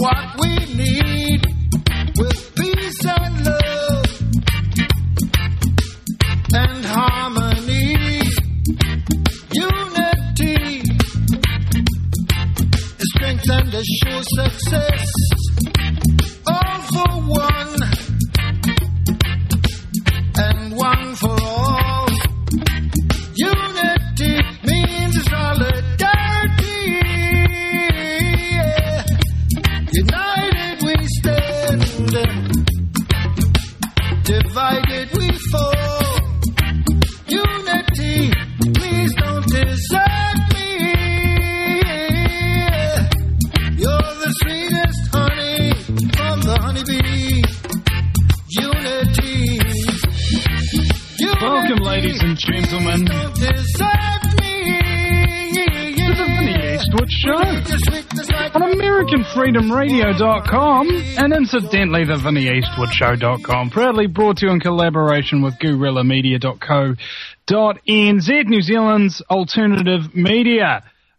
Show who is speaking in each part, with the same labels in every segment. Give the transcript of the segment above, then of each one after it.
Speaker 1: what we need with peace and love and harmony. Unity is strength and a sure success. All for one and one for all. Unity means solidarity. Yeah. United we stand, divided we fall. Unity, please don't desert me. You're the sweetest honey from the honeybee. Unity.
Speaker 2: Welcome, ladies and gentlemen, to the Vinny Eastwood Show on AmericanFreedomRadio.com and incidentally the VinnyEastwoodShow.com, proudly brought to you in collaboration with GuerrillaMedia.co.nz, New Zealand's alternative media.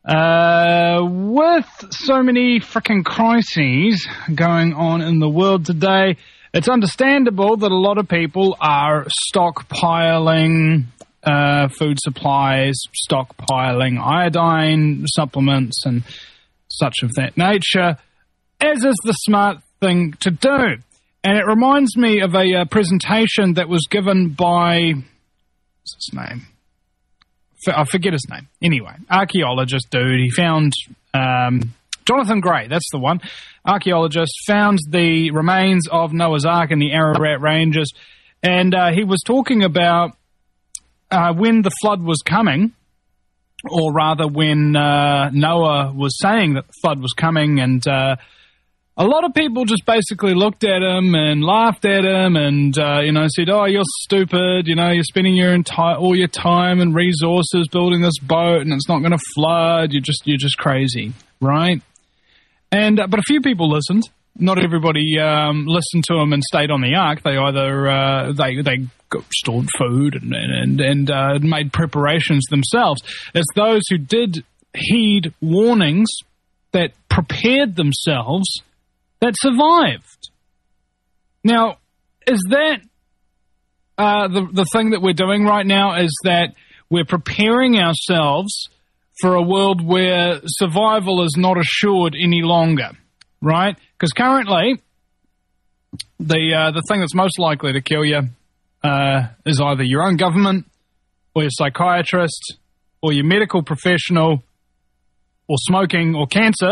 Speaker 2: With so many frickin' crises going on in the world today, it's understandable that a lot of people are stockpiling food supplies, stockpiling iodine supplements and such of that nature, as is the smart thing to do. And it reminds me of a presentation that was given by, what's his name? I forget his name. Anyway, archaeologist dude. He found Jonathan Gray, that's the one. Archaeologist found the remains of Noah's Ark in the Ararat Ranges, and he was talking about when the flood was coming, or rather when Noah was saying that the flood was coming, and a lot of people just basically looked at him and laughed at him and, said, oh, you're stupid, you're spending all your time and resources building this boat and it's not going to flood, you're just crazy, right? And but a few people listened. Not everybody listened to him and stayed on the ark. They either they stored food and made preparations themselves. It's those who did heed warnings, that prepared themselves, that survived. Now, is that the thing that we're doing right now? Is that we're preparing ourselves for a world where survival is not assured any longer, right? Because currently, the thing that's most likely to kill you is either your own government, or your psychiatrist, or your medical professional, or smoking, or cancer.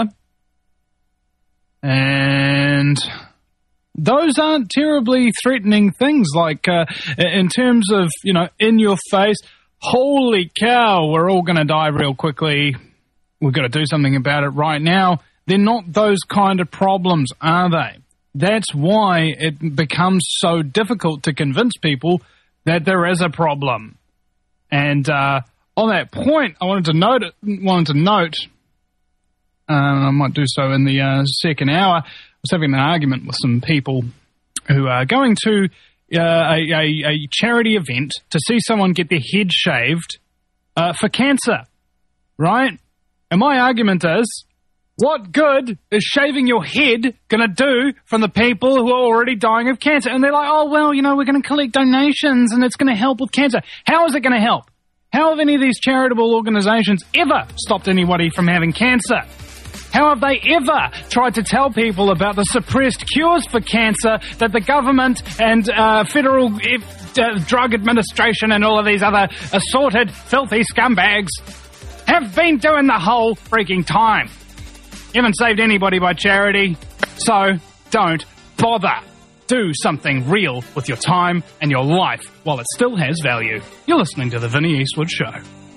Speaker 2: And those aren't terribly threatening things, like in terms of, in your face, holy cow, we're all going to die real quickly. We've got to do something about it right now. They're not those kind of problems, are they? That's why it becomes so difficult to convince people that there is a problem. And on that point, I wanted to note, I might do so in the second hour, I was having an argument with some people who are going to a charity event to see someone get their head shaved for cancer, right? And my argument is, what good is shaving your head going to do from the people who are already dying of cancer? And they're like, oh, well, we're going to collect donations and it's going to help with cancer. How is it going to help? How have any of these charitable organizations ever stopped anybody from having cancer? How have they ever tried to tell people about the suppressed cures for cancer that the government and Federal Drug Administration and all of these other assorted, filthy scumbags have been doing the whole freaking time? You haven't saved anybody by charity, so don't bother. Do something real with your time and your life while it still has value. You're listening to The Vinny Eastwood Show.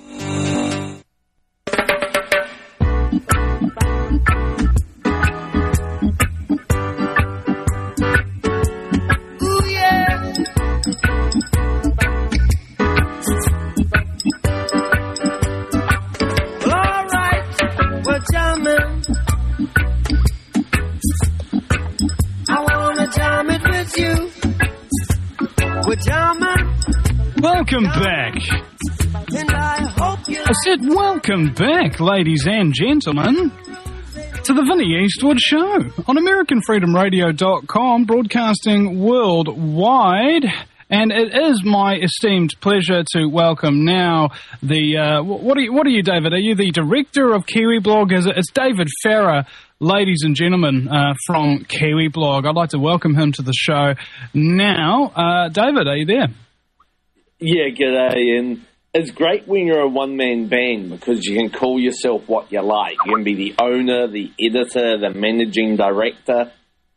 Speaker 2: Welcome back. I said welcome back, ladies and gentlemen, to the Vinnie Eastwood Show on AmericanFreedomRadio.com, broadcasting worldwide. And it is my esteemed pleasure to welcome now the, what are you, David? Are you the director of Kiwi Blog? It's David Farrer, ladies and gentlemen, from Kiwi Blog. I'd like to welcome him to the show now. David, are you there?
Speaker 3: Yeah, g'day, and it's great when you're a one-man band because you can call yourself what you like. You can be the owner, the editor, the managing director.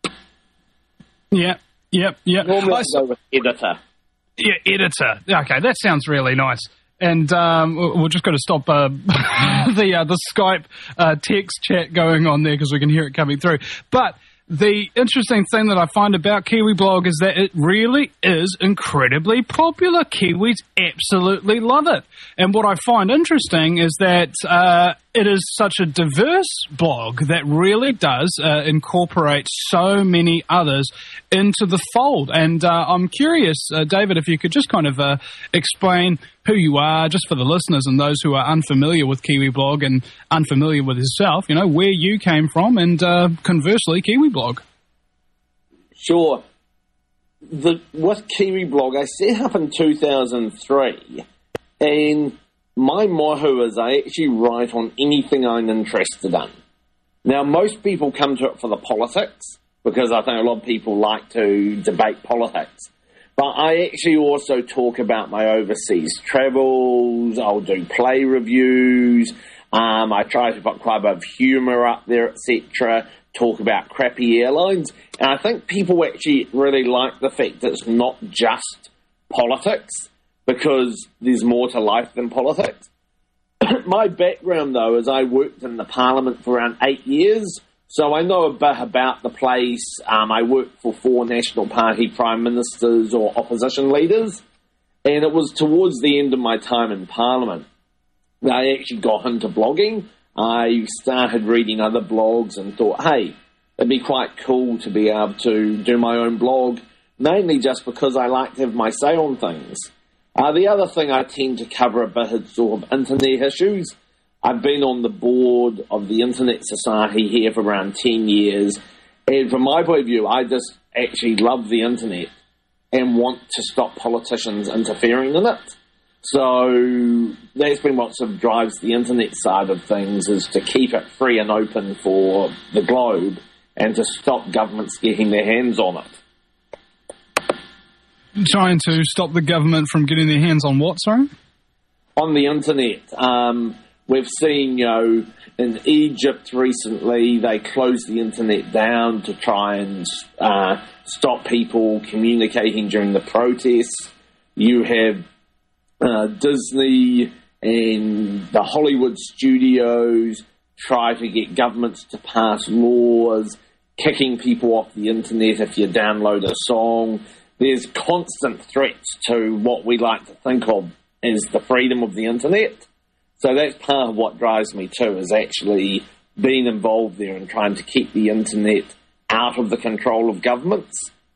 Speaker 2: Yep.
Speaker 3: Normally I go with editor.
Speaker 2: Yeah, editor. Okay, that sounds really nice. And we're just going to stop the Skype text chat going on there because we can hear it coming through. But the interesting thing that I find about Kiwi Blog is that it really is incredibly popular. Kiwis absolutely love it. And what I find interesting is that it is such a diverse blog that really does incorporate so many others into the fold. And I'm curious, David, if you could just kind of explain who you are, just for the listeners and those who are unfamiliar with Kiwi Blog and unfamiliar with yourself, you know, where you came from and conversely, Kiwi Blog.
Speaker 3: Sure. With Kiwi Blog, I set up in 2003, and my motto is I actually write on anything I'm interested in. Now, most people come to it for the politics, because I think a lot of people like to debate politics. But I actually also talk about my overseas travels. I'll do play reviews. I try to put quite a bit of humour up there, etc. Talk about crappy airlines. And I think people actually really like the fact that it's not just politics, because there's more to life than politics. My background, though, is I worked in the Parliament for around 8 years. So I know a bit about the place. I worked for 4 National Party Prime Ministers or opposition leaders. And it was towards the end of my time in Parliament that I actually got into blogging. I started reading other blogs and thought, hey, it'd be quite cool to be able to do my own blog, mainly just because I like to have my say on things. The other thing I tend to cover a bit is sort of internet issues. I've been on the board of the Internet Society here for around 10 years, and from my point of view, I just actually love the Internet and want to stop politicians interfering in it. So that's been what sort of drives the Internet side of things, is to keep it free and open for the globe and to stop governments getting their hands on it.
Speaker 2: Trying to stop the government from getting their hands on what, sorry?
Speaker 3: On the Internet. We've seen, you know, in Egypt recently, they closed the internet down to try and stop people communicating during the protests. You have Disney and the Hollywood studios try to get governments to pass laws, kicking people off the internet if you download a song. There's constant threats to what we like to think of as the freedom of the internet. So that's part of what drives me too, is actually being involved there and trying to keep the internet out of the control of governments.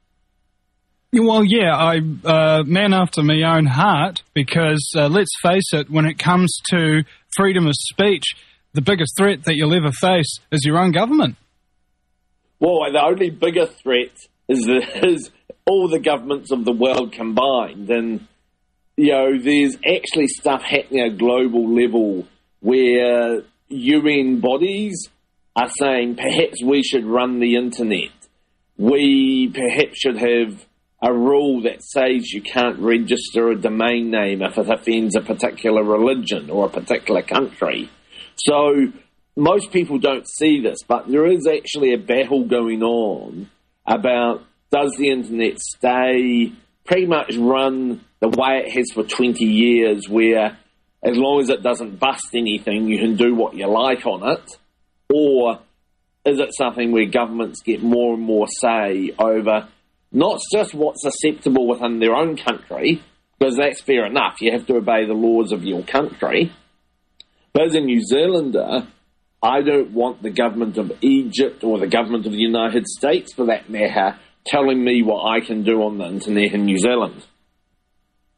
Speaker 2: Well, yeah, I'm man after my own heart, because let's face it, when it comes to freedom of speech, the biggest threat that you'll ever face is your own government.
Speaker 3: Well, the only bigger threat is all the governments of the world combined. And you know, there's actually stuff happening at a global level where UN bodies are saying perhaps we should run the internet. We perhaps should have a rule that says you can't register a domain name if it offends a particular religion or a particular country. So most people don't see this, but there is actually a battle going on about, does the internet stay pretty much run the way it has for 20 years, where as long as it doesn't bust anything, you can do what you like on it? Or is it something where governments get more and more say over not just what's acceptable within their own country, because that's fair enough, you have to obey the laws of your country, but as a New Zealander, I don't want the government of Egypt or the government of the United States, for that matter, telling me what I can do on the internet in New Zealand.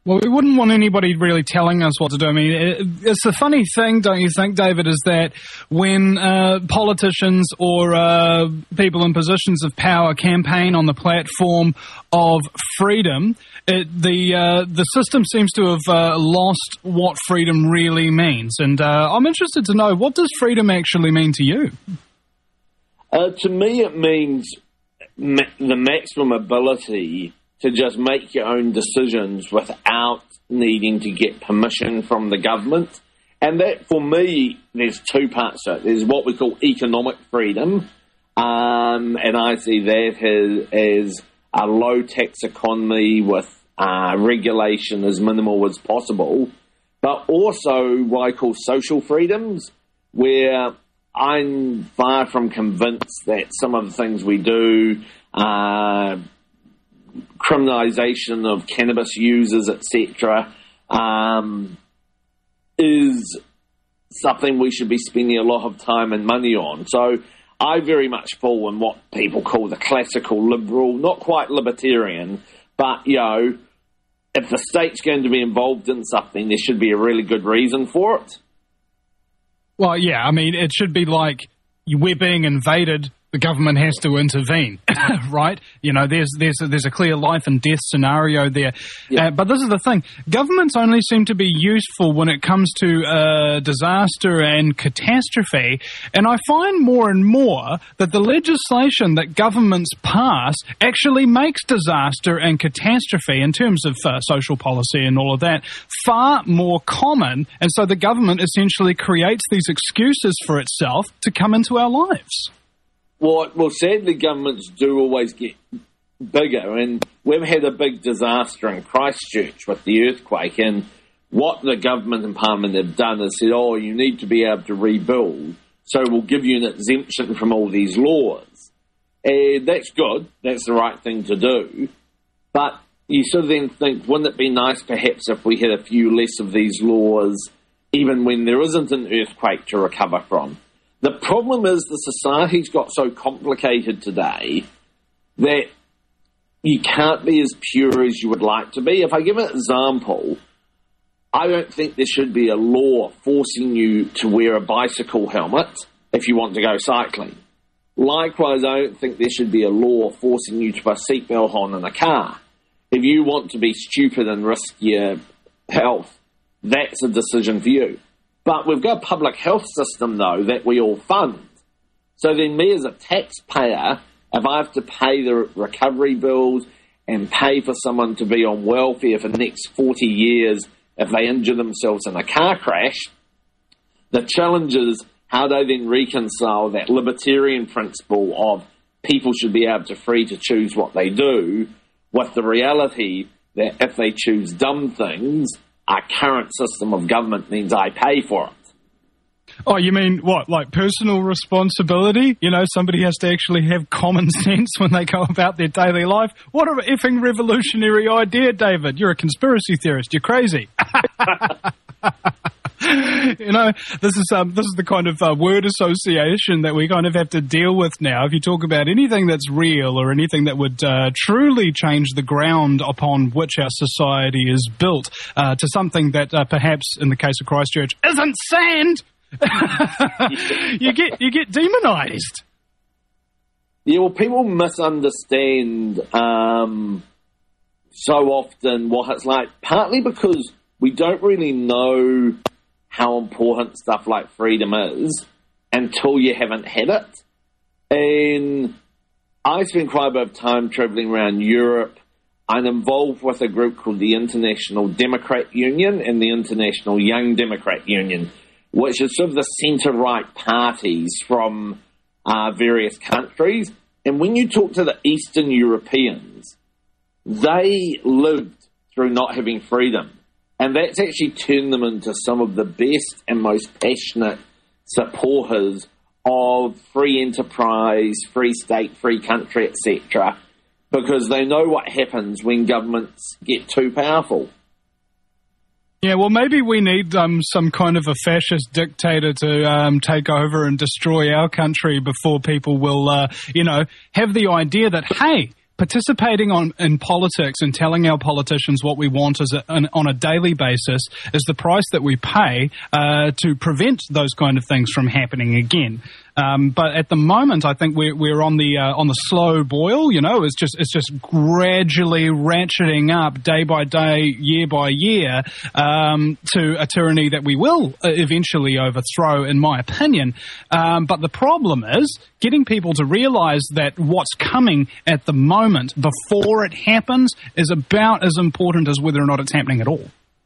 Speaker 2: Well, we wouldn't want anybody really telling us what to do. I mean, it's the funny thing, don't you think, David, is that when politicians or people in positions of power campaign on the platform of freedom, the system seems to have lost what freedom really means. And I'm interested to know, what does freedom actually mean to you?
Speaker 3: To me, it means the maximum ability to just make your own decisions without needing to get permission from the government. And that, for me, there's two parts to it. There's what we call economic freedom, and I see that as a low-tax economy with regulation as minimal as possible, but also what I call social freedoms, where I'm far from convinced that some of the things we do, criminalisation of cannabis users, etc., is something we should be spending a lot of time and money on. So I very much fall in what people call the classical liberal, not quite libertarian, but, if the state's going to be involved in something, there should be a really good reason for it.
Speaker 2: Well, yeah, I mean, it should be like we're being invaded, the government has to intervene, right? There's a clear life and death scenario there. Yeah. But this is the thing. Governments only seem to be useful when it comes to disaster and catastrophe. And I find more and more that the legislation that governments pass actually makes disaster and catastrophe, in terms of social policy and all of that, far more common. And so the government essentially creates these excuses for itself to come into our lives.
Speaker 3: Well, sadly, governments do always get bigger, and we've had a big disaster in Christchurch with the earthquake, and what the government and Parliament have done is said, you need to be able to rebuild, so we'll give you an exemption from all these laws. And that's good, that's the right thing to do, but you sort of then think, wouldn't it be nice perhaps if we had a few less of these laws, even when there isn't an earthquake to recover from? The problem is the society's got so complicated today that you can't be as pure as you would like to be. If I give an example, I don't think there should be a law forcing you to wear a bicycle helmet if you want to go cycling. Likewise, I don't think there should be a law forcing you to put a seatbelt on in a car. If you want to be stupid and risk your health, that's a decision for you. But we've got a public health system, though, that we all fund. So then me as a taxpayer, if I have to pay the recovery bills and pay for someone to be on welfare for the next 40 years if they injure themselves in a car crash, the challenge is how do I then reconcile that libertarian principle of people should be able to free to choose what they do with the reality that if they choose dumb things, our current system of government means I pay for it.
Speaker 2: Oh, you mean what, like personal responsibility? Somebody has to actually have common sense when they go about their daily life? What an effing revolutionary idea, David. You're a conspiracy theorist. You're crazy. This is the kind of word association that we kind of have to deal with now. If you talk about anything that's real or anything that would truly change the ground upon which our society is built to something that perhaps, in the case of Christchurch, isn't sand, you get demonized.
Speaker 3: Yeah, well, people misunderstand so often what it's like, partly because we don't really know how important stuff like freedom is until you haven't had it. And I spent quite a bit of time travelling around Europe. I'm involved with a group called the International Democrat Union and the International Young Democrat Union, which is sort of the centre-right parties from various countries. And when you talk to the Eastern Europeans, they lived through not having freedom. And that's actually turned them into some of the best and most passionate supporters of free enterprise, free state, free country, etc., because they know what happens when governments get too powerful.
Speaker 2: Yeah, well, maybe we need some kind of a fascist dictator to take over and destroy our country before people will, have the idea that, hey, participating in politics and telling our politicians what we want on a daily basis is the price that we pay to prevent those kind of things from happening again. But at the moment, I think we're on the slow boil. It's just gradually ratcheting up day by day, year by year, to a tyranny that we will eventually overthrow, in my opinion. But the problem is getting people to realise that what's coming at the moment before it happens is about as important as whether or not it's happening at all.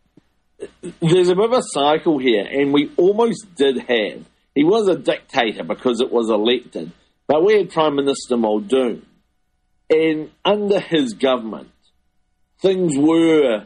Speaker 3: There's a bit of a cycle here, and we almost did have. He was a dictator because it was elected, but we had Prime Minister Muldoon. And under his government, things were,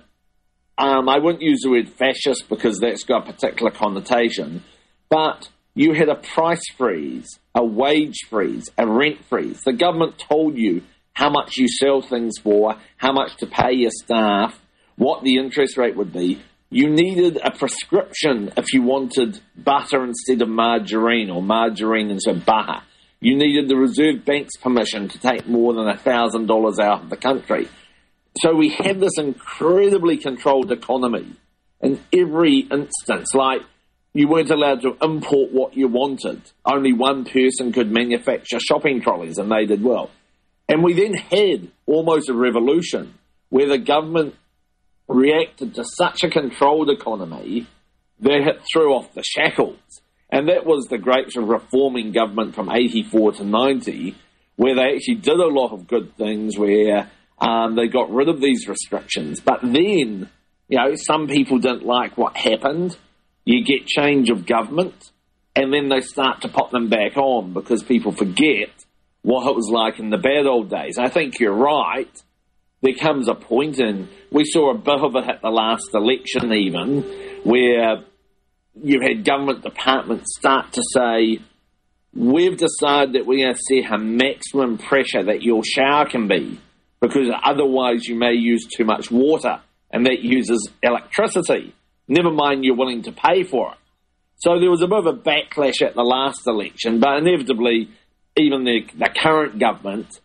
Speaker 3: I wouldn't use the word fascist because that's got a particular connotation, but you had a price freeze, a wage freeze, a rent freeze. The government told you how much you sell things for, how much to pay your staff, what the interest rate would be. You needed a prescription if you wanted butter instead of margarine or margarine instead of butter. You needed the Reserve Bank's permission to take more than $1,000 out of the country. So we had this incredibly controlled economy in every instance. Like, you weren't allowed to import what you wanted. Only one person could manufacture shopping trolleys, and they did well. And we then had almost a revolution where the government reacted to such a controlled economy that it threw off the shackles. And that was the great sort of reforming government from 84 to 90, where they actually did a lot of good things, where they got rid of these restrictions. But then, some people didn't like what happened. You get change of government, and then they start to pop them back on because people forget what it was like in the bad old days. I think you're right. There comes a point, and we saw a bit of it at the last election even, where you had government departments start to say, we've decided that we're going to set a maximum pressure that your shower can be, because otherwise you may use too much water, and that uses electricity. Never mind you're willing to pay for it. So there was a bit of a backlash at the last election, but inevitably, even the current government,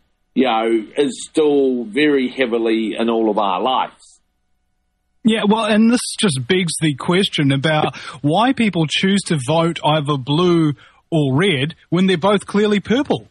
Speaker 3: is still very heavily in all of our lives.
Speaker 2: Yeah, well, and this just begs the question about why people choose to vote either blue or red when they're both clearly purple.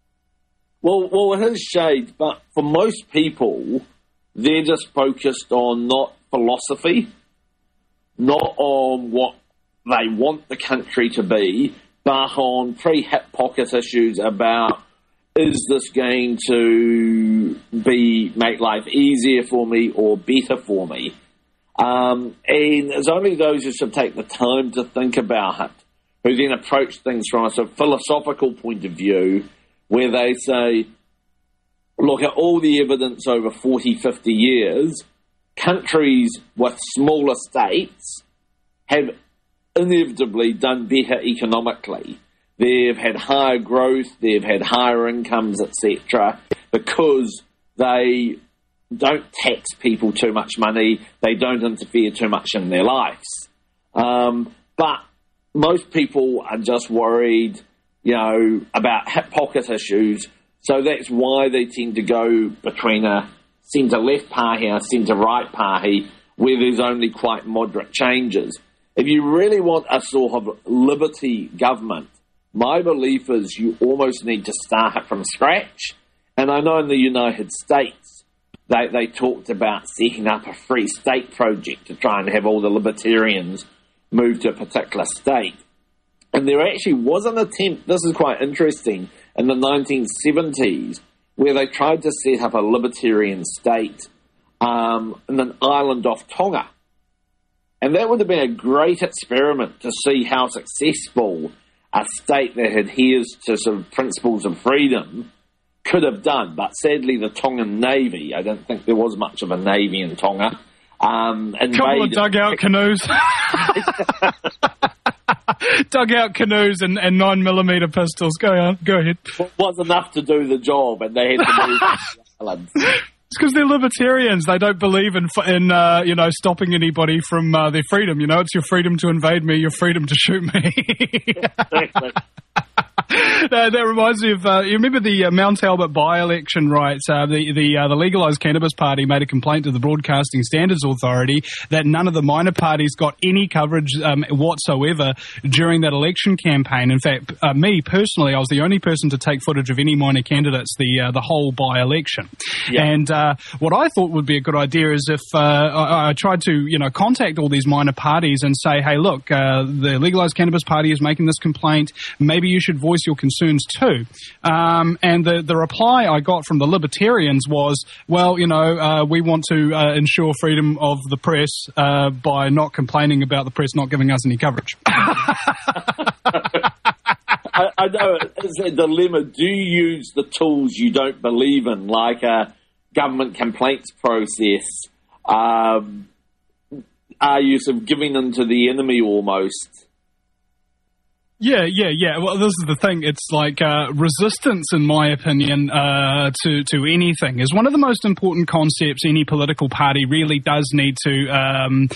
Speaker 3: Well, it is shades, but for most people, they're just focused on not philosophy, not on what they want the country to be, but on pre-hip pocket issues about, is this going to make life easier for me or better for me? And it's only those who should take the time to think about it, who then approach things from a sort of philosophical point of view, where they say, look at all the evidence over 40, 50 years, countries with smaller states have inevitably done better economically. They've had higher growth, they've had higher incomes, etc., because they don't tax people too much money, they don't interfere too much in their lives. But most people are just worried, about hip pocket issues, so that's why they tend to go between a centre-left party and a centre-right party, where there's only quite moderate changes. If you really want a sort of liberty government, my belief is you almost need to start it from scratch. And I know in the United States, they talked about setting up a free state project to try and have all the libertarians move to a particular state. And there actually was an attempt, this is quite interesting, in the 1970s, where they tried to set up a libertarian state in an island off Tonga. And that would have been a great experiment to see how successful a state that adheres to sort of principles of freedom could have done. But sadly, the Tongan Navy, I don't think there was much of a Navy in Tonga,
Speaker 2: couple of dugout canoes. Dugout canoes and 9mm pistols. Go ahead.
Speaker 3: It was enough to do the job, and they had to move to the islands.
Speaker 2: It's because they're libertarians. They don't believe in stopping anybody from their freedom. It's your freedom to invade me, your freedom to shoot me.
Speaker 3: Exactly.
Speaker 2: That reminds me of, you remember the Mount Albert by-election, right? The Legalised Cannabis Party made a complaint to the Broadcasting Standards Authority that none of the minor parties got any coverage whatsoever during that election campaign. In fact, me personally, I was the only person to take footage of any minor candidates the whole by-election. Yeah. And what I thought would be a good idea is if I tried to, contact all these minor parties and say, hey, look, the Legalised Cannabis Party is making this complaint. Maybe you should voice your concerns too. And the reply I got from the Libertarians was, well, we want to ensure freedom of the press by not complaining about the press not giving us any coverage.
Speaker 3: I know it's a dilemma. Do you use the tools you don't believe in, like a government complaints process? Are you sort of giving in to the enemy almost?
Speaker 2: Yeah. Well, this is the thing. It's like resistance, in my opinion, to anything is one of the most important concepts any political party really does need to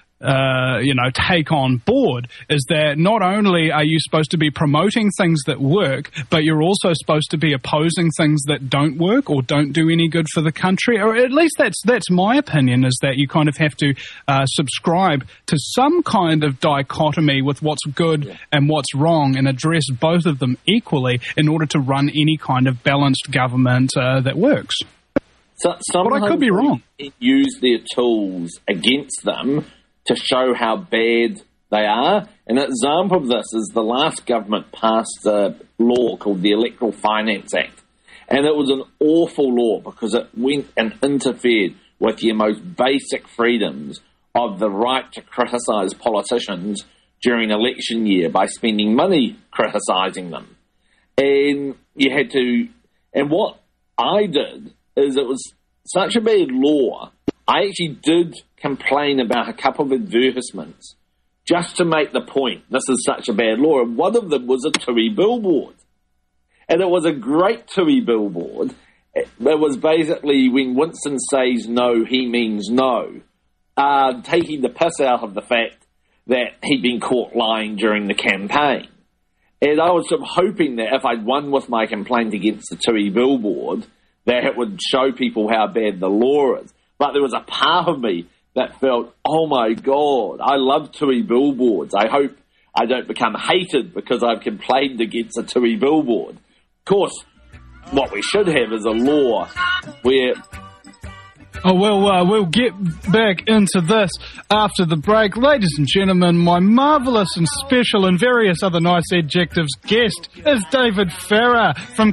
Speaker 2: take on board, is that not only are you supposed to be promoting things that work, but you're also supposed to be opposing things that don't work or don't do any good for the country. Or at least that's my opinion, is that you kind of have to subscribe to some kind of dichotomy with what's good and what's wrong and address both of them equally in order to run any kind of balanced government that works.
Speaker 3: But I could be wrong. Use their tools against them to show how bad they are. An example of this is the last government passed a law called the Electoral Finance Act. And it was an awful law because it went and interfered with your most basic freedoms of the right to criticise politicians during election year by spending money criticising them. And you had to... And what I did is, it was such a bad law, I actually did complain about a couple of advertisements just to make the point, this is such a bad law. And one of them was a Tui billboard. And it was a great Tui billboard. It was basically, when Winston says no, he means no, taking the piss out of the fact that he'd been caught lying during the campaign. And I was sort of hoping that if I'd won with my complaint against the Tui billboard, that it would show people how bad the law is. But there was a part of me that felt, oh my God, I love Tui billboards. I hope I don't become hated because I've complained against a Tui billboard. Of course, what we should have is a law where...
Speaker 2: Oh, well, we'll get back into this after the break. Ladies and gentlemen, my marvellous and special and various other nice adjectives guest is David Farrar from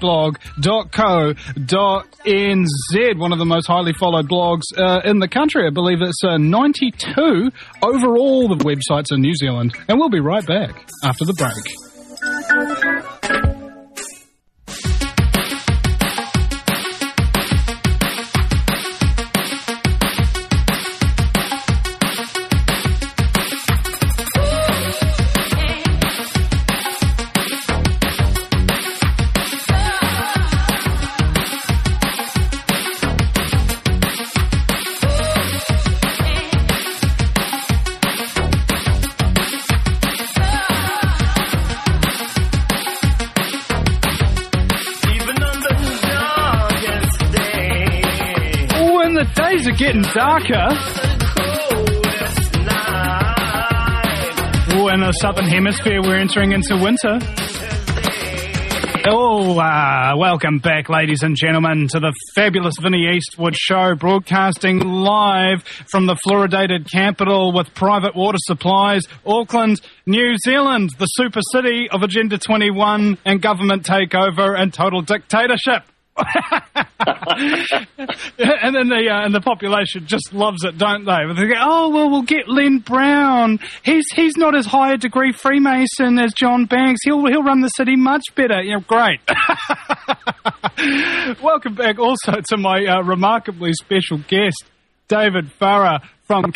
Speaker 2: kiwiblog.co.nz, one of the most highly followed blogs in the country. I believe it's 92 overall the websites in New Zealand. And we'll be right back after the break. Getting darker. Oh, in the southern hemisphere, we're entering into winter. Welcome back, ladies and gentlemen, to the fabulous Vinnie Eastwood Show, broadcasting live from the fluoridated capital with private water supplies, Auckland, New Zealand, the super city of Agenda 21 and government takeover and total dictatorship. And then the population just loves it, don't they? They go, oh well, we'll get Len Brown. He's not as high a degree Freemason as John Banks. He'll run the city much better. Great. Welcome back also to my remarkably special guest, David Farrar from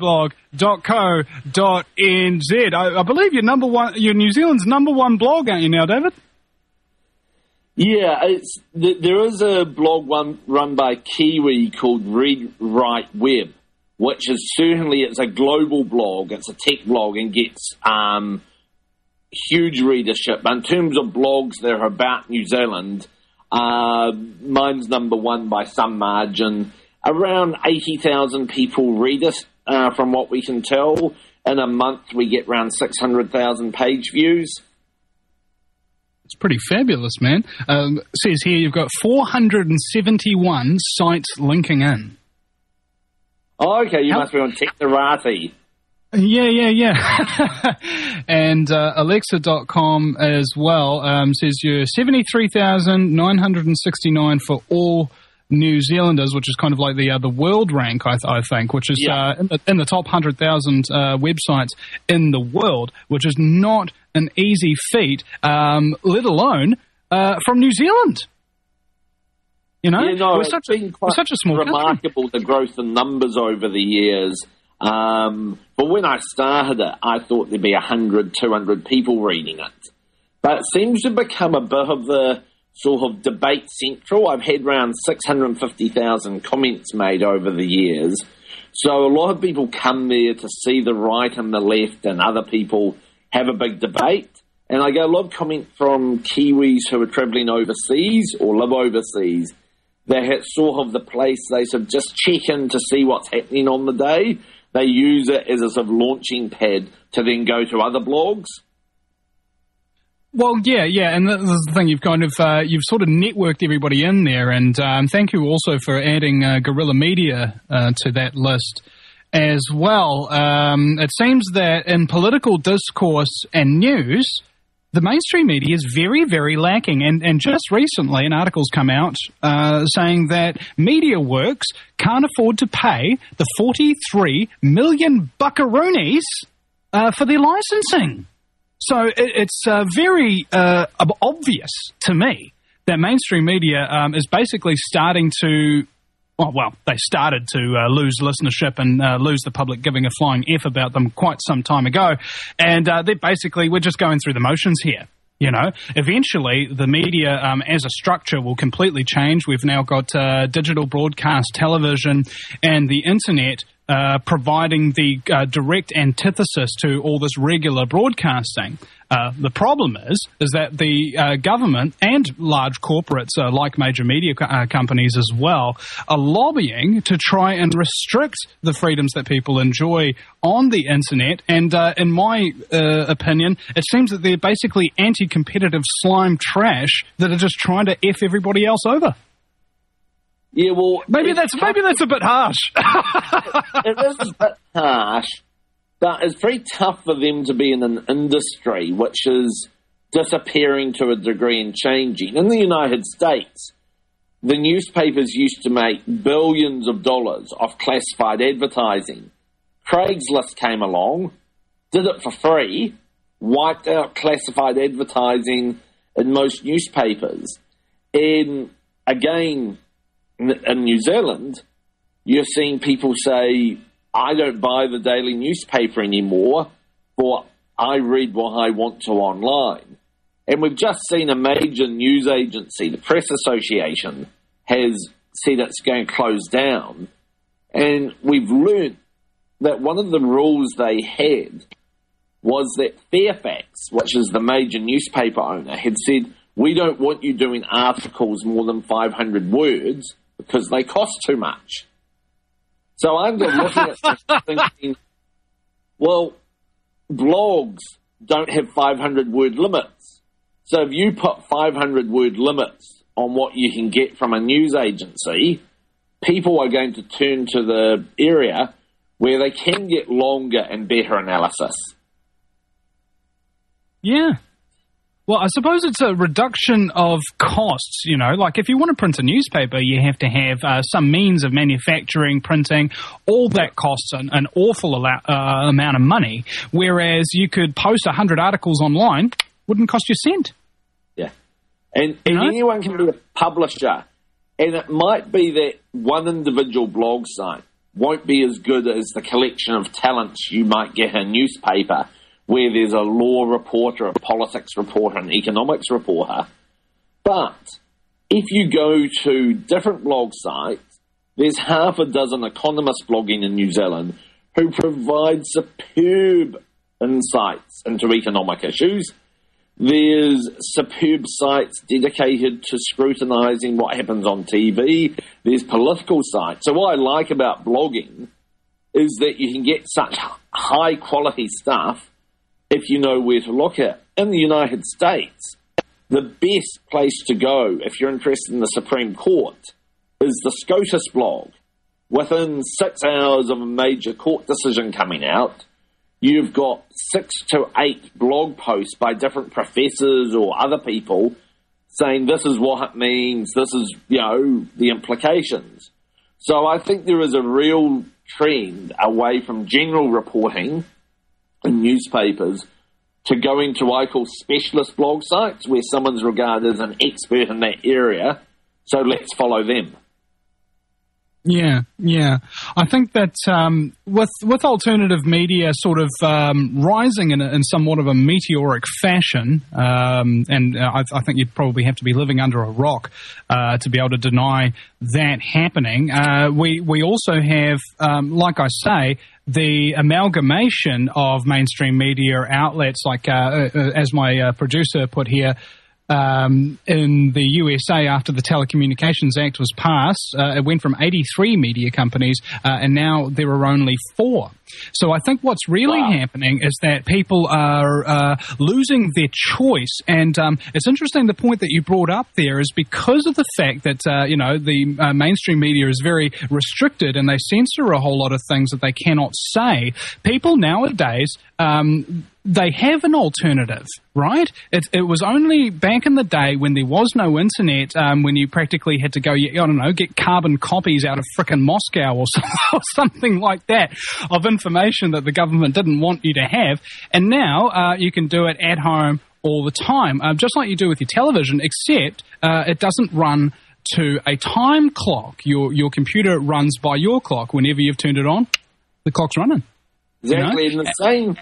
Speaker 2: kiwiblog.co.nz. I believe you're New Zealand's number one blog, aren't you now, David?
Speaker 3: Yeah, there is a blog run by Kiwi called Read Write Web, which is certainly, it's a global blog, it's a tech blog, and gets huge readership. In terms of blogs that are about New Zealand, mine's number one by some margin. Around 80,000 people read us, from what we can tell. In a month, we get around 600,000 page views.
Speaker 2: It's pretty fabulous, man. Says here you've got 471 sites linking in.
Speaker 3: Oh, okay, you must be on Technorati.
Speaker 2: Yeah. And Alexa.com as well says you're 73,969 for all New Zealanders, which is kind of like the world rank, I think, which is in the top 100,000 websites in the world, which is not an easy feat, let alone from New Zealand. You know,
Speaker 3: it's been such a small remarkable country. The growth in numbers over the years. But when I started it, I thought there'd be 100, 200 people reading it. But it seems to become a bit of the sort of debate central. I've had around 650,000 comments made over the years. So a lot of people come there to see the right and the left, and other people have a big debate. And I get a lot of comment from Kiwis who are travelling overseas or live overseas. They're sort of the place they sort of just check in to see what's happening on the day. They use it as a sort of launching pad to then go to other blogs.
Speaker 2: Well, yeah, and this is the thing. You've kind of you've sort of networked everybody in there, and thank you also for adding Guerrilla Media to that list as well. It seems that in political discourse and news, the mainstream media is very, very lacking. And just recently, an article's come out saying that MediaWorks can't afford to pay the 43 million buckaroonies for their licensing. So it's very obvious to me that mainstream media is basically starting to, they started to lose listenership and lose the public giving a flying F about them quite some time ago. And we're just going through the motions here. You know, eventually the media as a structure will completely change. We've now got digital broadcast television and the internet providing the direct antithesis to all this regular broadcasting. The problem is that the government and large corporates like major media companies as well are lobbying to try and restrict the freedoms that people enjoy on the internet. And in my opinion, it seems that they're basically anti-competitive slime trash that are just trying to F everybody else over.
Speaker 3: Yeah, well,
Speaker 2: maybe that's a bit harsh.
Speaker 3: It is a bit harsh, but it's very tough for them to be in an industry which is disappearing to a degree and changing. In the United States, the newspapers used to make billions of dollars off classified advertising. Craigslist came along, did it for free, wiped out classified advertising in most newspapers. And again, in New Zealand, you're seeing people say, I don't buy the daily newspaper anymore, for I read what I want to online. And we've just seen a major news agency, the Press Association, has said it's going to close down. And we've learnt that one of the rules they had was that Fairfax, which is the major newspaper owner, had said, we don't want you doing articles more than 500 words because they cost too much. So I'm just looking at this thinking, well, blogs don't have 500-word limits. So if you put 500-word limits on what you can get from a news agency, people are going to turn to the area where they can get longer and better analysis.
Speaker 2: Yeah. Well, I suppose it's a reduction of costs, you know. Like, if you want to print a newspaper, you have to have some means of manufacturing, printing. All that costs an awful amount of money, whereas you could post 100 articles online, wouldn't cost you a cent.
Speaker 3: Yeah. And anyone can be a publisher, and it might be that one individual blog site won't be as good as the collection of talents you might get in a newspaper, where there's a law reporter, a politics reporter, an economics reporter. But if you go to different blog sites, there's half a dozen economists blogging in New Zealand who provide superb insights into economic issues. There's superb sites dedicated to scrutinising what happens on TV. There's political sites. So what I like about blogging is that you can get such high-quality stuff if you know where to look at. In the United States, the best place to go if you're interested in the Supreme Court is the SCOTUS blog. Within 6 hours of a major court decision coming out, you've got 6 to 8 blog posts by different professors or other people saying this is what it means, this is, the implications. So I think there is a real trend away from general reporting in newspapers to going to what I call specialist blog sites where someone's regarded as an expert in that area, so let's follow them.
Speaker 2: Yeah. I think that with alternative media sort of rising in somewhat of a meteoric fashion, and I think you'd probably have to be living under a rock to be able to deny that happening. We also have, like I say, the amalgamation of mainstream media outlets, like as my producer put here, in the USA after the Telecommunications Act was passed, it went from 83 media companies and now there are only 4. So I think what's really happening is that people are losing their choice. And it's interesting the point that you brought up there is because of the fact that, the mainstream media is very restricted and they censor a whole lot of things that they cannot say, people nowadays, they have an alternative, right? It was only back in the day when there was no internet, when you practically had to go, get carbon copies out of frickin' Moscow or something like that of information that the government didn't want you to have. And now you can do it at home all the time, just like you do with your television, except it doesn't run to a time clock. Your computer runs by your clock. Whenever you've turned it on, the clock's running.
Speaker 3: Exactly, and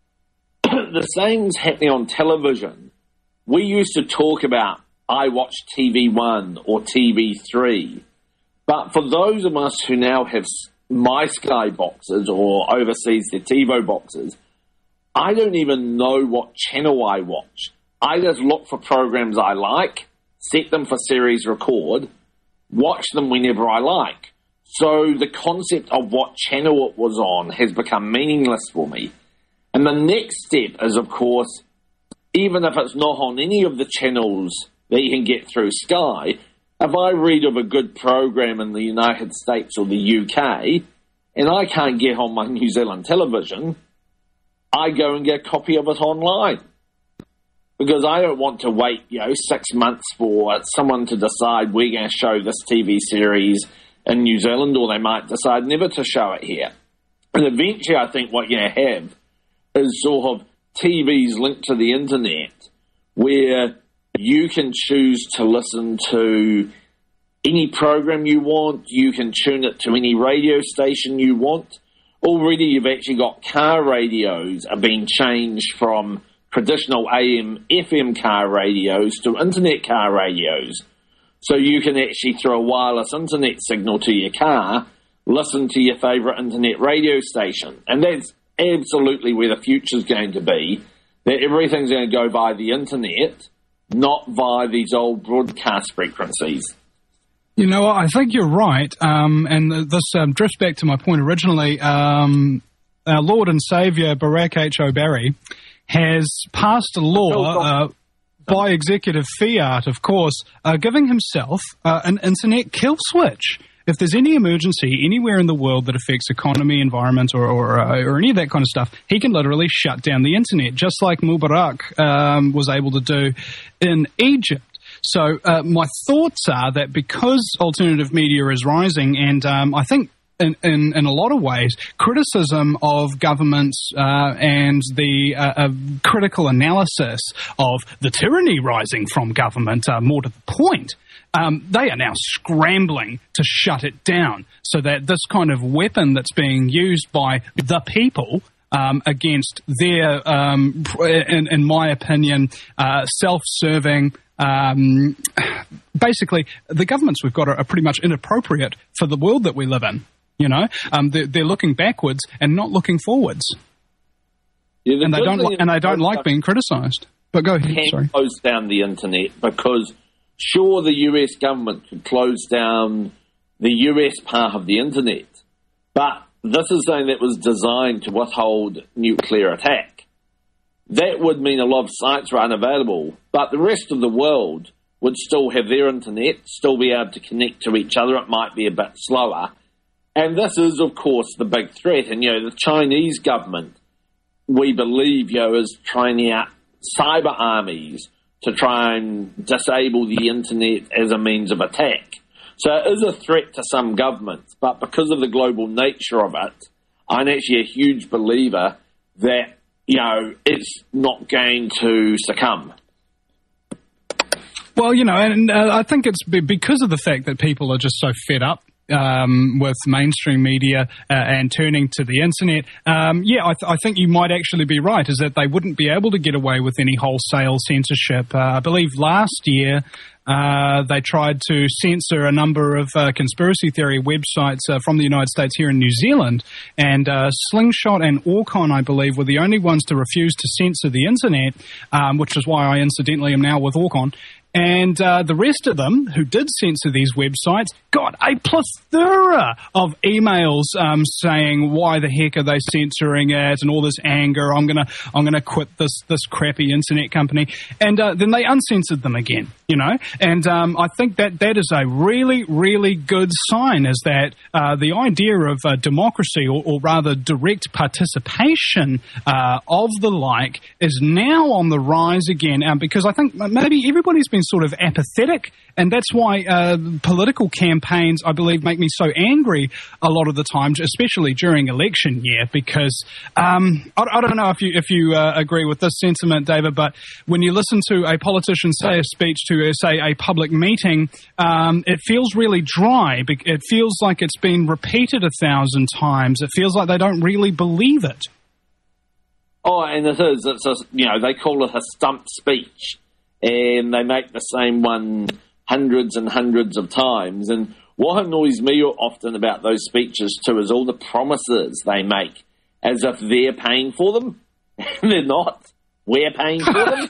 Speaker 3: the same's happening on television. We used to talk about I watch TV1 or TV3, but for those of us who now have My Sky boxes or overseas the TiVo boxes, I don't even know what channel I watch. I just look for programs I like, set them for series record, watch them whenever I like. So the concept of what channel it was on has become meaningless for me. And the next step is, of course, even if it's not on any of the channels that you can get through Sky, if I read of a good program in the United States or the UK, and I can't get on my New Zealand television, I go and get a copy of it online. Because I don't want to wait, 6 months for someone to decide we're going to show this TV series in New Zealand, or they might decide never to show it here. And eventually I think what you're going to have is sort of TVs linked to the internet where you can choose to listen to any program you want. You can tune it to any radio station you want. Already you've actually got car radios are being changed from traditional AM, FM car radios to internet car radios. So you can actually, through a wireless internet signal to your car, listen to your favourite internet radio station. And that's absolutely where the future's going to be, that everything's going to go via the internet, not via these old broadcast frequencies.
Speaker 2: You know what, I think you're right, and this drifts back to my point originally. Our Lord and Saviour, Barack H. O'Barry, has passed a law by executive fiat, of course, giving himself an internet kill switch. If there's any emergency anywhere in the world that affects economy, environment, or any of that kind of stuff, he can literally shut down the internet, just like Mubarak was able to do in Egypt. So my thoughts are that because alternative media is rising, and I think in a lot of ways, criticism of governments and the critical analysis of the tyranny rising from government, more to the point, they are now scrambling to shut it down so that this kind of weapon that's being used by the people against their, in my opinion, self-serving, basically, the governments we've got are pretty much inappropriate for the world that we live in. You know, they're looking backwards and not looking forwards.
Speaker 3: Yeah,
Speaker 2: and they don't like being criticised. But go ahead, sorry.
Speaker 3: Close down the internet because, sure, the US government could close down the US part of the internet, but this is something that was designed to withhold nuclear attack. That would mean a lot of sites were unavailable, but the rest of the world would still have their internet, still be able to connect to each other. It might be a bit slower. And this is, of course, the big threat. And, the Chinese government, we believe, is trying out cyber armies to try and disable the internet as a means of attack. So it is a threat to some governments, but because of the global nature of it, I'm actually a huge believer that, it's not going to succumb.
Speaker 2: Well, and I think it's because of the fact that people are just so fed up with mainstream media and turning to the internet. I think you might actually be right, is that they wouldn't be able to get away with any wholesale censorship. I believe last year they tried to censor a number of conspiracy theory websites from the United States here in New Zealand, and Slingshot and Orcon, I believe, were the only ones to refuse to censor the internet, which is why I incidentally am now with Orcon. And the rest of them who did censor these websites got a plethora of emails saying, why the heck are they censoring it, and all this anger, I'm gonna quit this crappy internet company. And then they uncensored them again, And I think that is a really, really good sign, is that the idea of democracy, or rather direct participation of the like, is now on the rise again, because I think maybe everybody's been sort of apathetic, and that's why political campaigns, I believe, make me so angry a lot of the times, especially during election year, because I don't know if you agree with this sentiment, David, but when you listen to a politician say a speech to, say, a public meeting, it feels really dry. It feels like it's been repeated 1,000 times. It feels like they don't really believe it.
Speaker 3: Oh, and it is. It's they call it a stump speech, and they make the same one hundreds and hundreds of times. And what annoys me often about those speeches too is all the promises they make, as if they're paying for them. They're not. We're paying for them.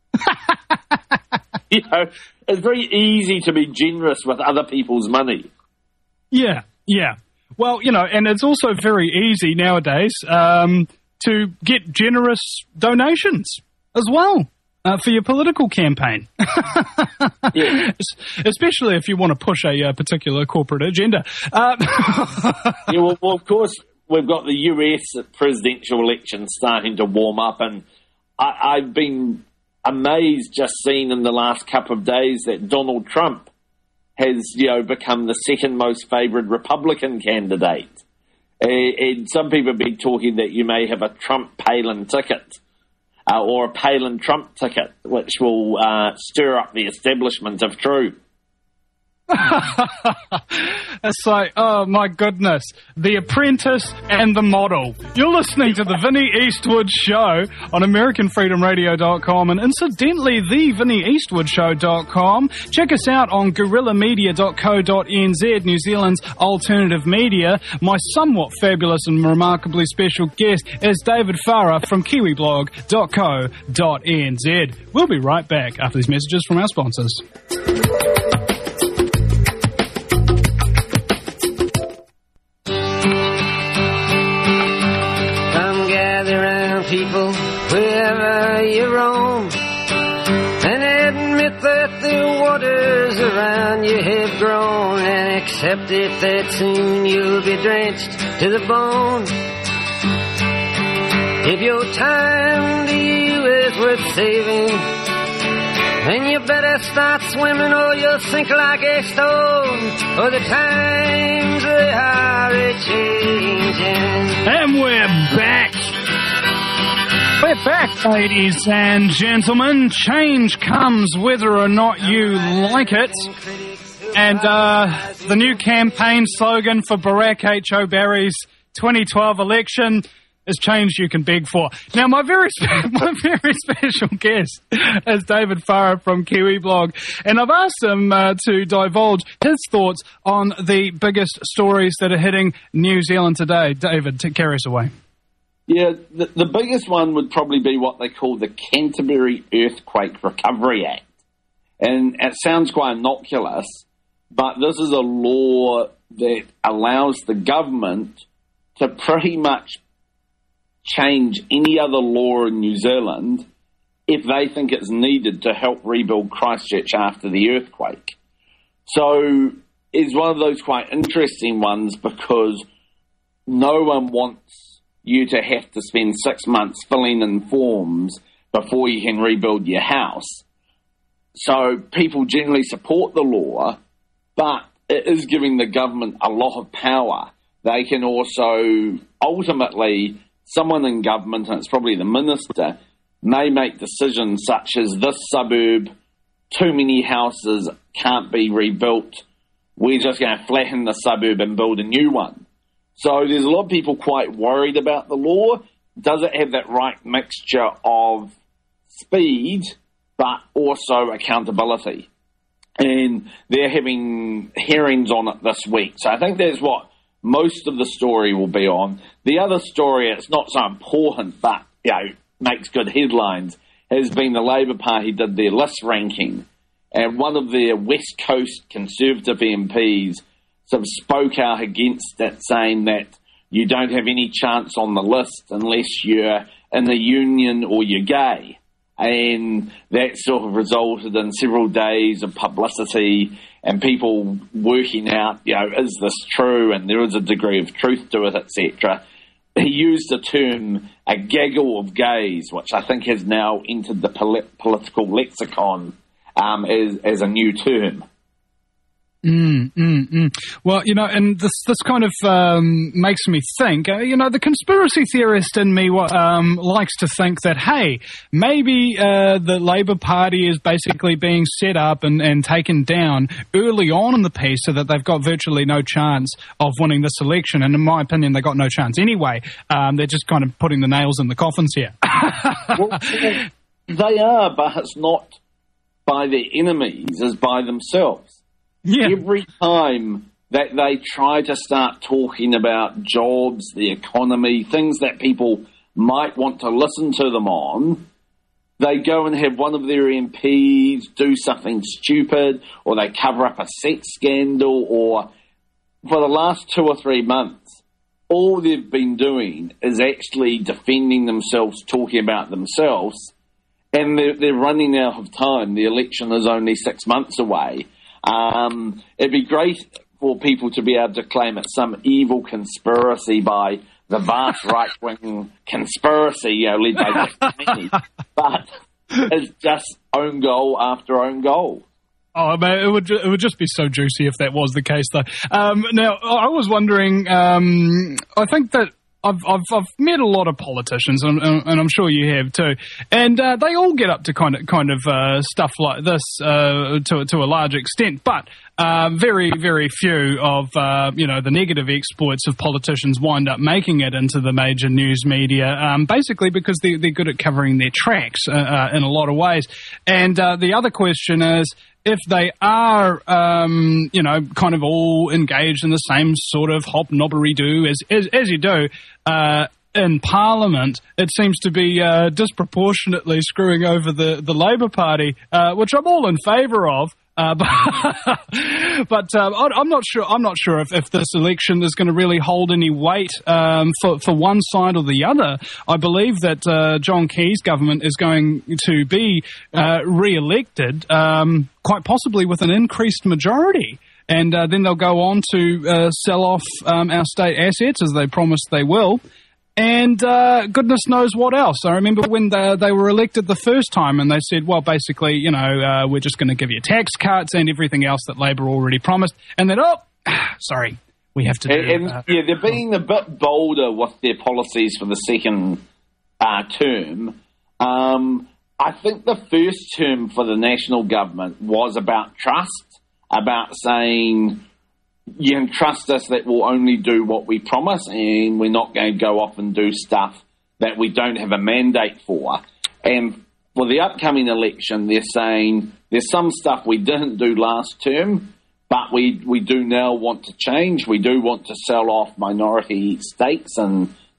Speaker 3: It's very easy to be generous with other people's money.
Speaker 2: Yeah. Well, and it's also very easy nowadays to get generous donations as well. For your political campaign.
Speaker 3: Yeah.
Speaker 2: Especially if you want to push a particular corporate agenda.
Speaker 3: Well, of course, we've got the US presidential election starting to warm up, and I've been amazed just seeing in the last couple of days that Donald Trump has, become the second most favoured Republican candidate. And some people have been talking that you may have a Trump-Palin ticket. Or a Palin-Trump ticket, which will stir up the establishment of True.
Speaker 2: It's like, oh my goodness, The Apprentice and The Model. You're listening to the Vinnie Eastwood Show on AmericanFreedomRadio.com and incidentally, TheVinnieEastwoodShow.com. Check us out on GorillaMedia.co.nz, New Zealand's alternative media. My somewhat fabulous and remarkably special guest is David Farah from KiwiBlog.co.nz. We'll be right back after these messages from our sponsors.
Speaker 4: People, wherever you roam, and admit that the waters around you have grown, and accept it that soon you'll be drenched to the bone. If your time to you is worth saving, then you better start swimming or you'll sink like a stone, for the times they are a-changing.
Speaker 2: And we're back. We're back, ladies and gentlemen. Change comes whether or not you like it. And the new campaign slogan for Barack H. O'Barry's 2012 election is change you can beg for. Now, my very special guest is David Farah from Kiwi Blog, and I've asked him to divulge his thoughts on the biggest stories that are hitting New Zealand today. David, carry us away.
Speaker 3: Yeah, the biggest one would probably be what they call the Canterbury Earthquake Recovery Act. And it sounds quite innocuous, but this is a law that allows the government to pretty much change any other law in New Zealand if they think it's needed to help rebuild Christchurch after the earthquake. So it's one of those quite interesting ones because no one wants you to have to spend 6 months filling in forms before you can rebuild your house. So people generally support the law, but it is giving the government a lot of power. They can also, ultimately, someone in government, and it's probably the minister, may make decisions such as this suburb, too many houses can't be rebuilt. We're just going to flatten the suburb and build a new one. So there's a lot of people quite worried about the law. Does it have that right mixture of speed, but also accountability? And they're having hearings on it this week. So I think that's what most of the story will be on. The other story, it's not so important, but makes good headlines, has been the Labour Party did their list ranking. And one of their West Coast Conservative MPs sort of spoke out against it, saying that you don't have any chance on the list unless you're in a union or you're gay. And that sort of resulted in several days of publicity and people working out, is this true? And there is a degree of truth to it, etc. He used the term a gaggle of gays, which I think has now entered the political lexicon as a new term.
Speaker 2: Well, and this kind of makes me think, the conspiracy theorist in me likes to think that, hey, maybe the Labour Party is basically being set up and taken down early on in the piece so that they've got virtually no chance of winning this election. And in my opinion, they got no chance anyway. They're just kind of putting the nails in the coffins here.
Speaker 3: Well, they are, but it's not by their enemies, it's by themselves. Yeah. Every time that they try to start talking about jobs, the economy, things that people might want to listen to them on, they go and have one of their MPs do something stupid, or they cover up a sex scandal, or for the last 2 or 3 months, all they've been doing is actually defending themselves, talking about themselves, and they're running out of time. The election is only 6 months away. It'd be great for people to be able to claim it's some evil conspiracy by the vast right-wing conspiracy, led by the but it's just own goal after own goal.
Speaker 2: Oh, man, it would just be so juicy if that was the case, though. Now, I was wondering, I think that I've met a lot of politicians, and I'm sure you have too, and they all get up to kind of stuff like this to a large extent, but very, very few of the negative exploits of politicians wind up making it into the major news media, basically because they're good at covering their tracks in a lot of ways. And the other question is, if they are, kind of all engaged in the same sort of hobnobbery-do as you do in Parliament, it seems to be disproportionately screwing over the Labour Party, which I'm all in favour of. But I'm not sure. I'm not sure if this election is going to really hold any weight for one side or the other. I believe that John Key's government is going to be re-elected, quite possibly with an increased majority. And then they'll go on to sell off our state assets, as they promised they will. And goodness knows what else. I remember when they were elected the first time and they said, well, basically, we're just going to give you tax cuts and everything else that Labor already promised. And then, sorry, we have to do...
Speaker 3: they're being a bit bolder with their policies for the second term. I think the first term for the national government was about trust, about saying... you can trust us that we'll only do what we promise and we're not going to go off and do stuff that we don't have a mandate for. And for the upcoming election, they're saying there's some stuff we didn't do last term, but we do now want to change. We do want to sell off minority stakes in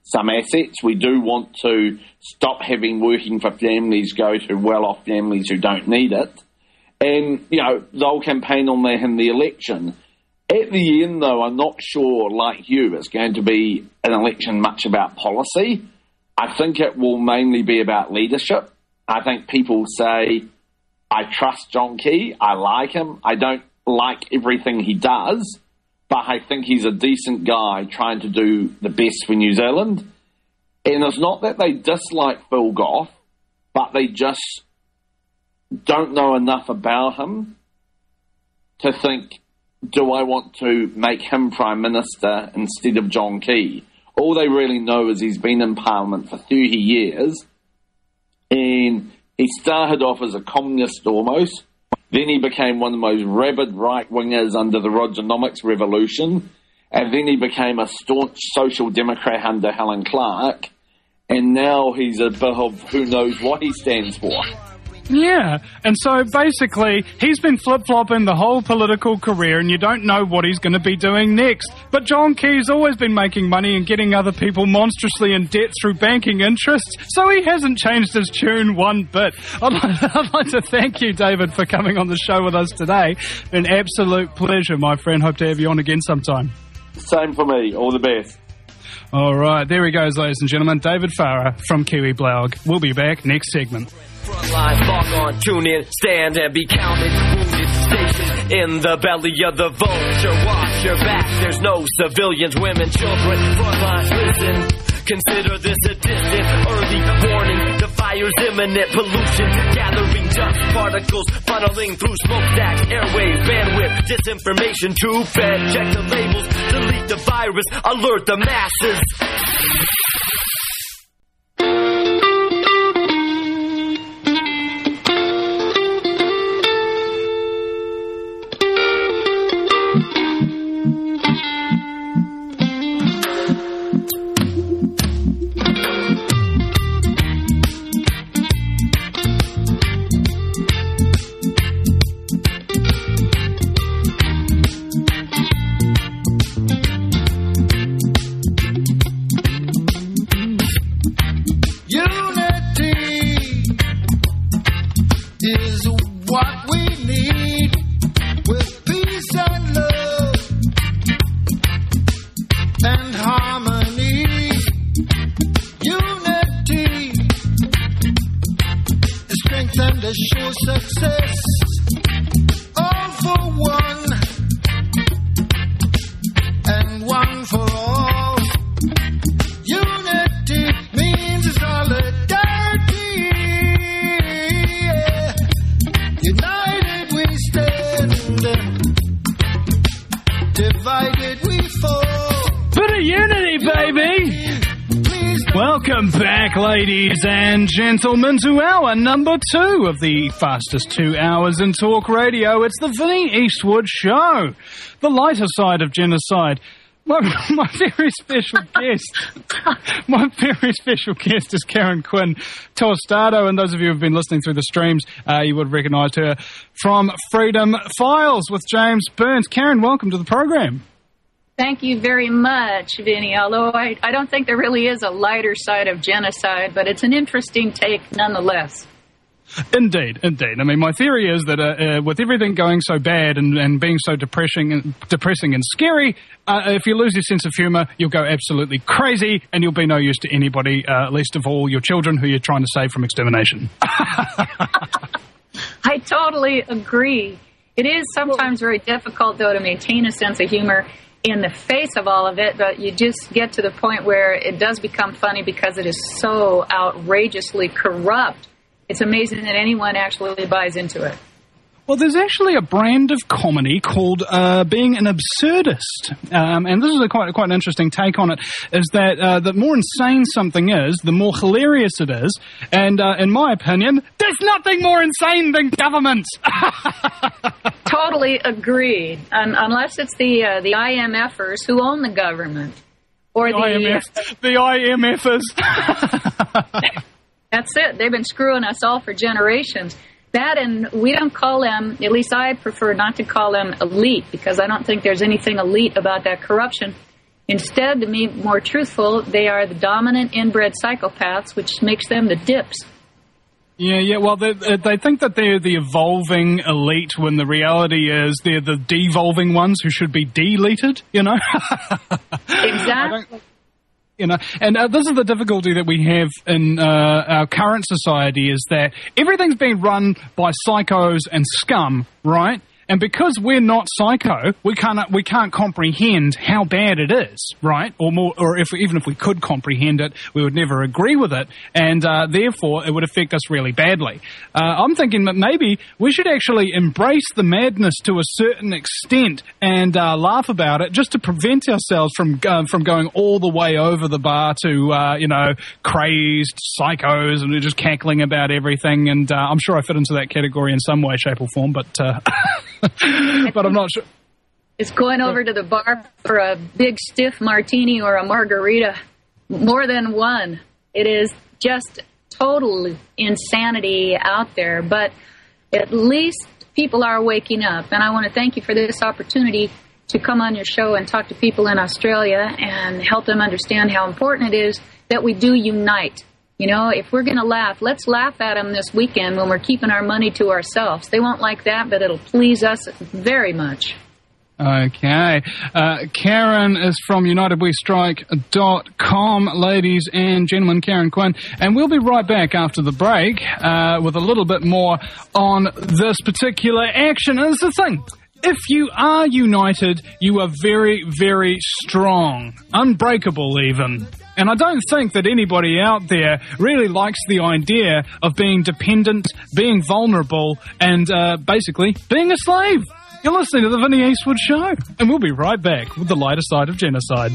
Speaker 3: some assets. We do want to stop having working for families go to well-off families who don't need it. And, they'll campaign on that in the election. At the end, though, I'm not sure, like you, it's going to be an election much about policy. I think it will mainly be about leadership. I think people say, I trust John Key, I like him, I don't like everything he does, but I think he's a decent guy trying to do the best for New Zealand. And it's not that they dislike Phil Goff, but they just don't know enough about him to think, do I want to make him Prime Minister instead of John Key? All they really know is he's been in Parliament for 30 years, and he started off as a communist almost. Then he became one of the most rabid right-wingers under the Rogernomics Revolution, and then he became a staunch social democrat under Helen Clark, and now he's a bit of who knows what he stands for.
Speaker 2: Yeah, and so basically he's been flip-flopping the whole political career and you don't know what he's going to be doing next. But John Key's always been making money and getting other people monstrously in debt through banking interests, so he hasn't changed his tune one bit. I'd like to thank you, David, for coming on the show with us today. An absolute pleasure, my friend. Hope to have you on again sometime.
Speaker 3: Same for me. All the best.
Speaker 2: All right, there he goes, ladies and gentlemen. David Farah from Kiwi Blog. We'll be back next segment.
Speaker 5: Frontline, log on, tune in, stand and be counted. Wounded, stationed in the belly of the vulture. Watch your back, there's no civilians, women, children. Frontline, listen. Consider this a distant, early warning. The fire's imminent, pollution gathering dust particles, funneling through smokestacks, airwaves, bandwidth, disinformation tube fed. Check the labels, delete the virus, alert the masses.
Speaker 2: Ladies and gentlemen, to hour number 2 of the fastest 2 hours in talk radio. It's the Vinnie Eastwood Show, the lighter side of genocide. My very special guest is Karen Quinn Tostado, and those of you who have been listening through the streams, you would have recognised her from Freedom Files with James Burns. Karen, welcome to the program.
Speaker 6: Thank you very much, Vinny, although I don't think there really is a lighter side of genocide, but it's an interesting take nonetheless.
Speaker 2: Indeed. I mean, my theory is that with everything going so bad and being so depressing and scary, if you lose your sense of humour, you'll go absolutely crazy and you'll be no use to anybody, least of all your children who you're trying to save from extermination.
Speaker 6: I totally agree. It is sometimes very difficult, though, to maintain a sense of humour in the face of all of it, but you just get to the point where it does become funny because it is so outrageously corrupt. It's amazing that anyone actually buys into it.
Speaker 2: Well, there's actually a brand of comedy called being an absurdist, and this is quite an interesting take on it, is that the more insane something is, the more hilarious it is, and in my opinion, there's nothing more insane than government!
Speaker 6: Totally agreed, unless it's the IMFers who own the government. Or the
Speaker 2: IMFers.
Speaker 6: That's it. They've been screwing us all for generations. That, and we don't call them, at least I prefer not to call them elite, because I don't think there's anything elite about that corruption. Instead, to be more truthful, they are the dominant inbred psychopaths, which makes them the dips.
Speaker 2: Yeah. Well, they think that they're the evolving elite when the reality is they're the devolving ones who should be deleted, you know?
Speaker 6: Exactly.
Speaker 2: You know, and this is the difficulty that we have in our current society is that everything's being run by psychos and scum, right? And because we're not psycho, we can't comprehend how bad it is, right? Or even if we could comprehend it, we would never agree with it, and therefore it would affect us really badly. I'm thinking that maybe we should actually embrace the madness to a certain extent and laugh about it, just to prevent ourselves from going all the way over the bar to crazed psychos and just cackling about everything. And I'm sure I fit into that category in some way, shape, or form, but. But I'm not sure.
Speaker 6: It's going over to the bar for a big stiff martini or a margarita. More than one. It is just total insanity out there. But at least people are waking up. And I want to thank you for this opportunity to come on your show and talk to people in Australia and help them understand how important it is that we do unite. You know, if we're going to laugh, let's laugh at them this weekend when we're keeping our money to ourselves. They won't like that, but it'll please us very much.
Speaker 2: Okay. Karen is from UnitedWeStrike.com, ladies and gentlemen, Karen Quinn. And we'll be right back after the break with a little bit more on this particular action. And it's the thing. If you are united, you are very, very strong. Unbreakable, even. And I don't think that anybody out there really likes the idea of being dependent, being vulnerable, and basically being a slave. You're listening to The Vinnie Eastwood Show. And we'll be right back with the lighter side of genocide.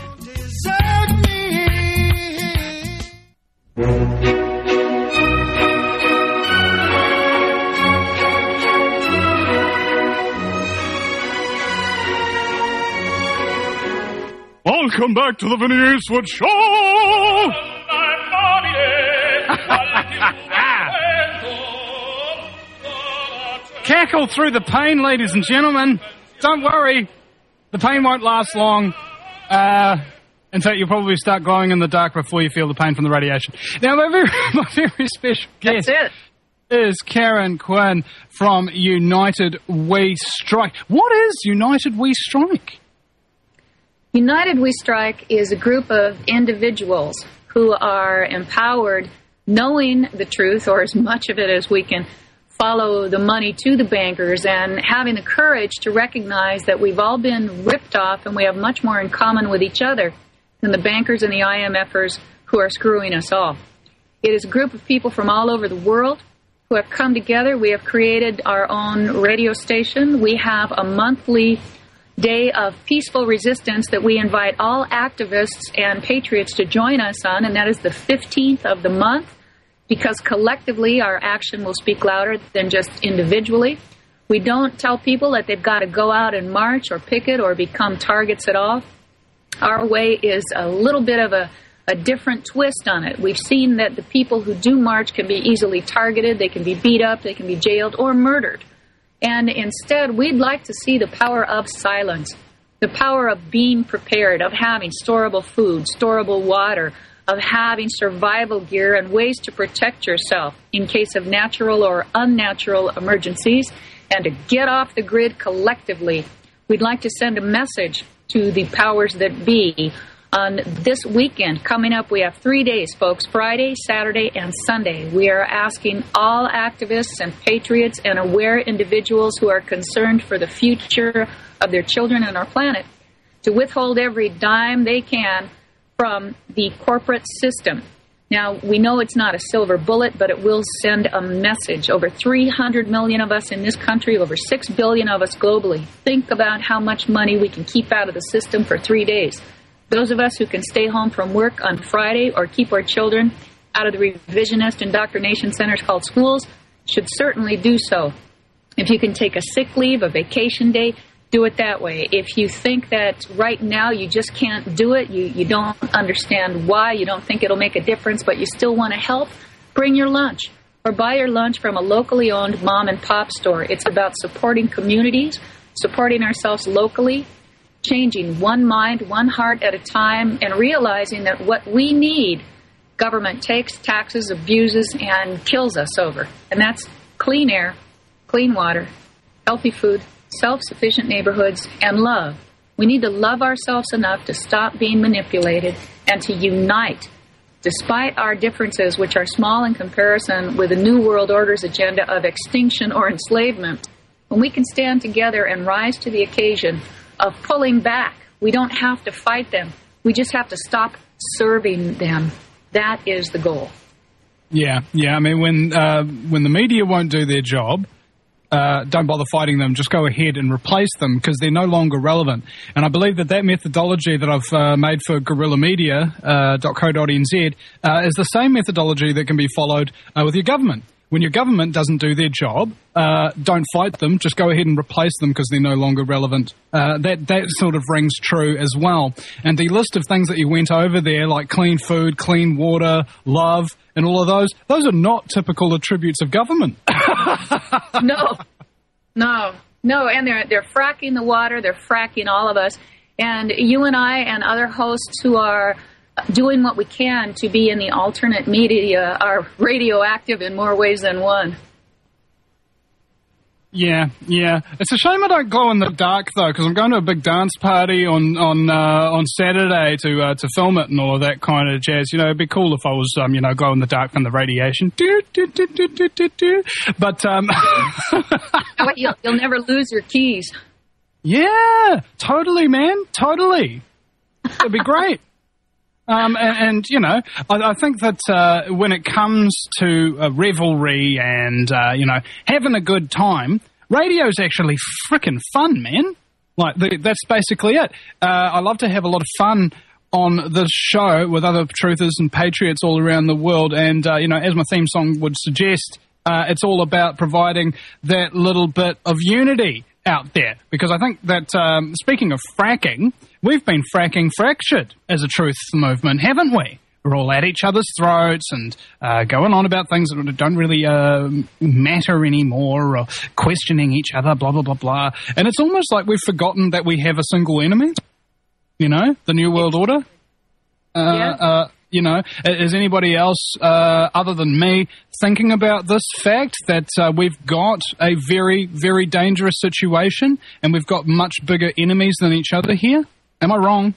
Speaker 2: Welcome back to the Vinnie Eastwood Show! Cackle through the pain, ladies and gentlemen. Don't worry. The pain won't last long. In fact, you'll probably start glowing in the dark before you feel the pain from the radiation. Now, my very special guest is Karen Quinn from United We Strike. What is United We Strike?
Speaker 6: United We Strike is a group of individuals who are empowered, knowing the truth, or as much of it as we can follow the money to the bankers, and having the courage to recognize that we've all been ripped off and we have much more in common with each other than the bankers and the IMFers who are screwing us all. It is a group of people from all over the world who have come together. We have created our own radio station. We have a monthly day of peaceful resistance that we invite all activists and patriots to join us on, and that is the 15th of the month, because collectively our action will speak louder than just individually. We don't tell people that they've got to go out and march or picket or become targets at all. Our way is a little bit of a different twist on it. We've seen that the people who do march can be easily targeted, they can be beat up, they can be jailed or murdered. And instead, we'd like to see the power of silence, the power of being prepared, of having storable food, storable water, of having survival gear and ways to protect yourself in case of natural or unnatural emergencies, and to get off the grid collectively. We'd like to send a message to the powers that be. On this weekend, coming up, we have 3 days, folks, Friday, Saturday, and Sunday. We are asking all activists and patriots and aware individuals who are concerned for the future of their children and our planet to withhold every dime they can from the corporate system. Now, we know it's not a silver bullet, but it will send a message. Over 300 million of us in this country, over 6 billion of us globally. Think about how much money we can keep out of the system for 3 days. Those of us who can stay home from work on Friday or keep our children out of the revisionist indoctrination centers called schools should certainly do so. If you can take a sick leave, a vacation day, do it that way. If you think that right now you just can't do it, you don't understand why, you don't think it'll make a difference, but you still want to help, bring your lunch or buy your lunch from a locally owned mom and pop store. It's about supporting communities, supporting ourselves locally, changing one mind, one heart at a time, and realizing that what we need, government takes, taxes, abuses, and kills us over. And that's clean air, clean water, healthy food, self-sufficient neighborhoods, and love. We need to love ourselves enough to stop being manipulated and to unite, despite our differences, which are small in comparison with the New World Order's agenda of extinction or enslavement. When we can stand together and rise to the occasion of pulling back, we don't have to fight them. We just have to stop serving them. That is the goal.
Speaker 2: Yeah. I mean, when the media won't do their job, don't bother fighting them. Just go ahead and replace them because they're no longer relevant. And I believe that methodology that I've made for guerrillamedia.co.nz is the same methodology that can be followed with your government. When your government doesn't do their job, don't fight them. Just go ahead and replace them because they're no longer relevant. That sort of rings true as well. And the list of things that you went over there, like clean food, clean water, love, and all of those are not typical attributes of government.
Speaker 6: No. And they're fracking the water. They're fracking all of us. And you and I and other hosts who are doing what we can to be in the alternate media are radioactive in more ways than one.
Speaker 2: Yeah. It's a shame I don't glow in the dark though, because I'm going to a big dance party on Saturday to film it and all of that kind of jazz. You know, it'd be cool if I was glow in the dark from the radiation. But
Speaker 6: you'll never lose your keys.
Speaker 2: Yeah, totally, man, totally. It'd be great. I think that when it comes to revelry and, having a good time, radio's actually frickin' fun, man. Like, that's basically it. I love to have a lot of fun on this show with other truthers and patriots all around the world. And, as my theme song would suggest, it's all about providing that little bit of unity out there. Because I think that, speaking of fracking, we've been fracking fractured as a truth movement, haven't we? We're all at each other's throats and going on about things that don't really matter anymore, or questioning each other, blah, blah, blah, blah. And it's almost like we've forgotten that we have a single enemy, the New World Order. Is anybody else other than me thinking about this fact that we've got a very, very dangerous situation and we've got much bigger enemies than each other here? Am I wrong?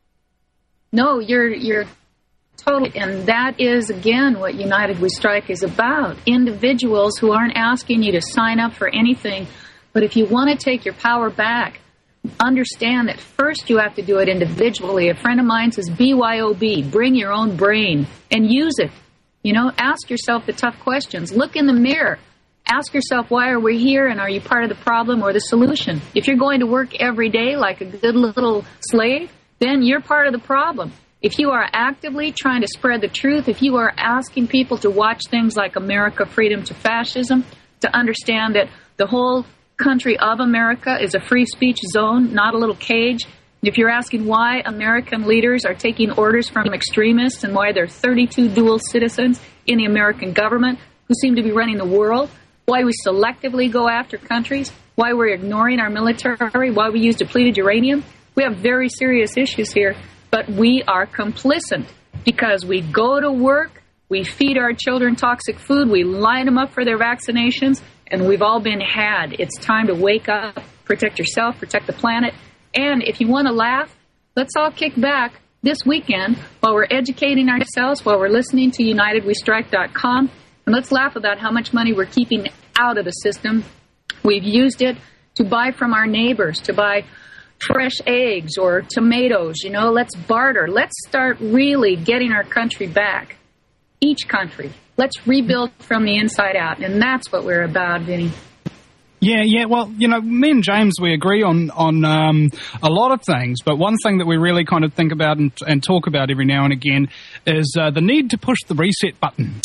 Speaker 6: No, you're totally, and that is, again, what United We Strike is about. Individuals who aren't asking you to sign up for anything, but if you want to take your power back, understand that first you have to do it individually. A friend of mine says BYOB, bring your own brain and use it. Ask yourself the tough questions. Look in the mirror. Ask yourself, why are we here, and are you part of the problem or the solution? If you're going to work every day like a good little slave, then you're part of the problem. If you are actively trying to spread the truth, if you are asking people to watch things like America, Freedom to Fascism, to understand that the whole country of America is a free speech zone, not a little cage. If you're asking why American leaders are taking orders from extremists and why there are 32 dual citizens in the American government who seem to be running the world, why we selectively go after countries, why we're ignoring our military, why we use depleted uranium, we have very serious issues here. But we are complicit because we go to work, we feed our children toxic food, we line them up for their vaccinations, and we've all been had. It's time to wake up, protect yourself, protect the planet. And if you want to laugh, let's all kick back this weekend while we're educating ourselves, while we're listening to UnitedWeStrike.com, and let's laugh about how much money we're keeping out of the system. We've used it to buy from our neighbors, to buy fresh eggs or tomatoes. Let's barter. Let's start really getting our country back. Each country. Let's rebuild from the inside out. And that's what we're about, Vinny.
Speaker 2: Yeah. Well, me and James, we agree on a lot of things. But one thing that we really kind of think about and talk about every now and again is the need to push the reset button.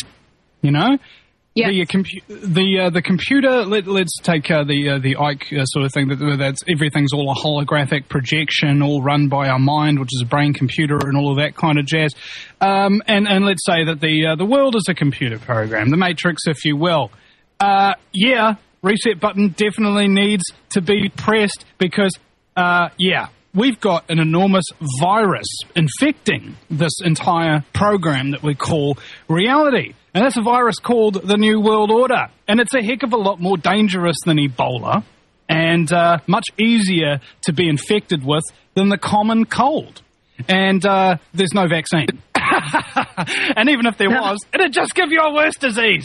Speaker 2: Yeah. The computer. Let's take the Ike sort of thing. That's everything's all a holographic projection, all run by our mind, which is a brain computer and all of that kind of jazz. And let's say that the world is a computer program, the Matrix, if you will. Reset button definitely needs to be pressed because we've got an enormous virus infecting this entire program that we call reality. And that's a virus called the New World Order. And it's a heck of a lot more dangerous than Ebola and much easier to be infected with than the common cold. And there's no vaccine. And even if there was, it'd just give you a worse disease.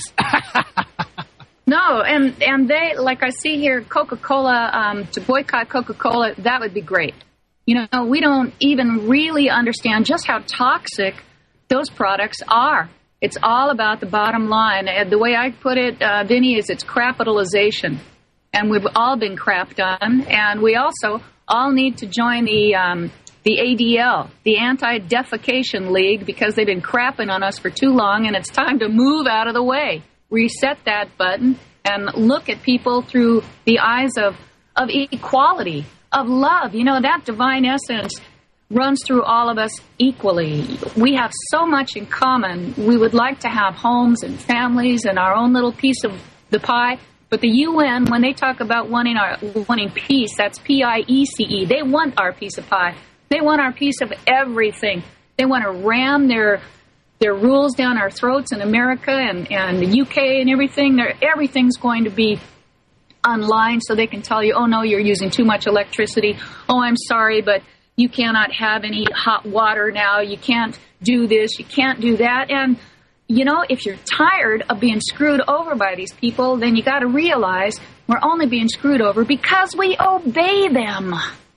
Speaker 6: No, and they, like I see here, Coca-Cola, to boycott Coca-Cola, that would be great. You know, we don't even really understand just how toxic those products are. It's all about the bottom line. The way I put it, Vinny, is it's capitalization. And we've all been crapped on. And we also all need to join the ADL, the Anti-Defecation League, because they've been crapping on us for too long, and it's time to move out of the way. Reset that button and look at people through the eyes of equality, of love. You know, that divine essence runs through all of us equally. We have so much in common. We would like to have homes and families and our own little piece of the pie. But the UN, when they talk about wanting peace, that's P-I-E-C-E. They want our piece of pie. They want our piece of everything. They want to ram their rules down our throats in America and the UK and everything. Everything's going to be online so they can tell you, oh, no, you're using too much electricity. Oh, I'm sorry, but you cannot have any hot water now. You can't do this. You can't do that. And, you know, if you're tired of being screwed over by these people, then you got to realize we're only being screwed over because we obey them.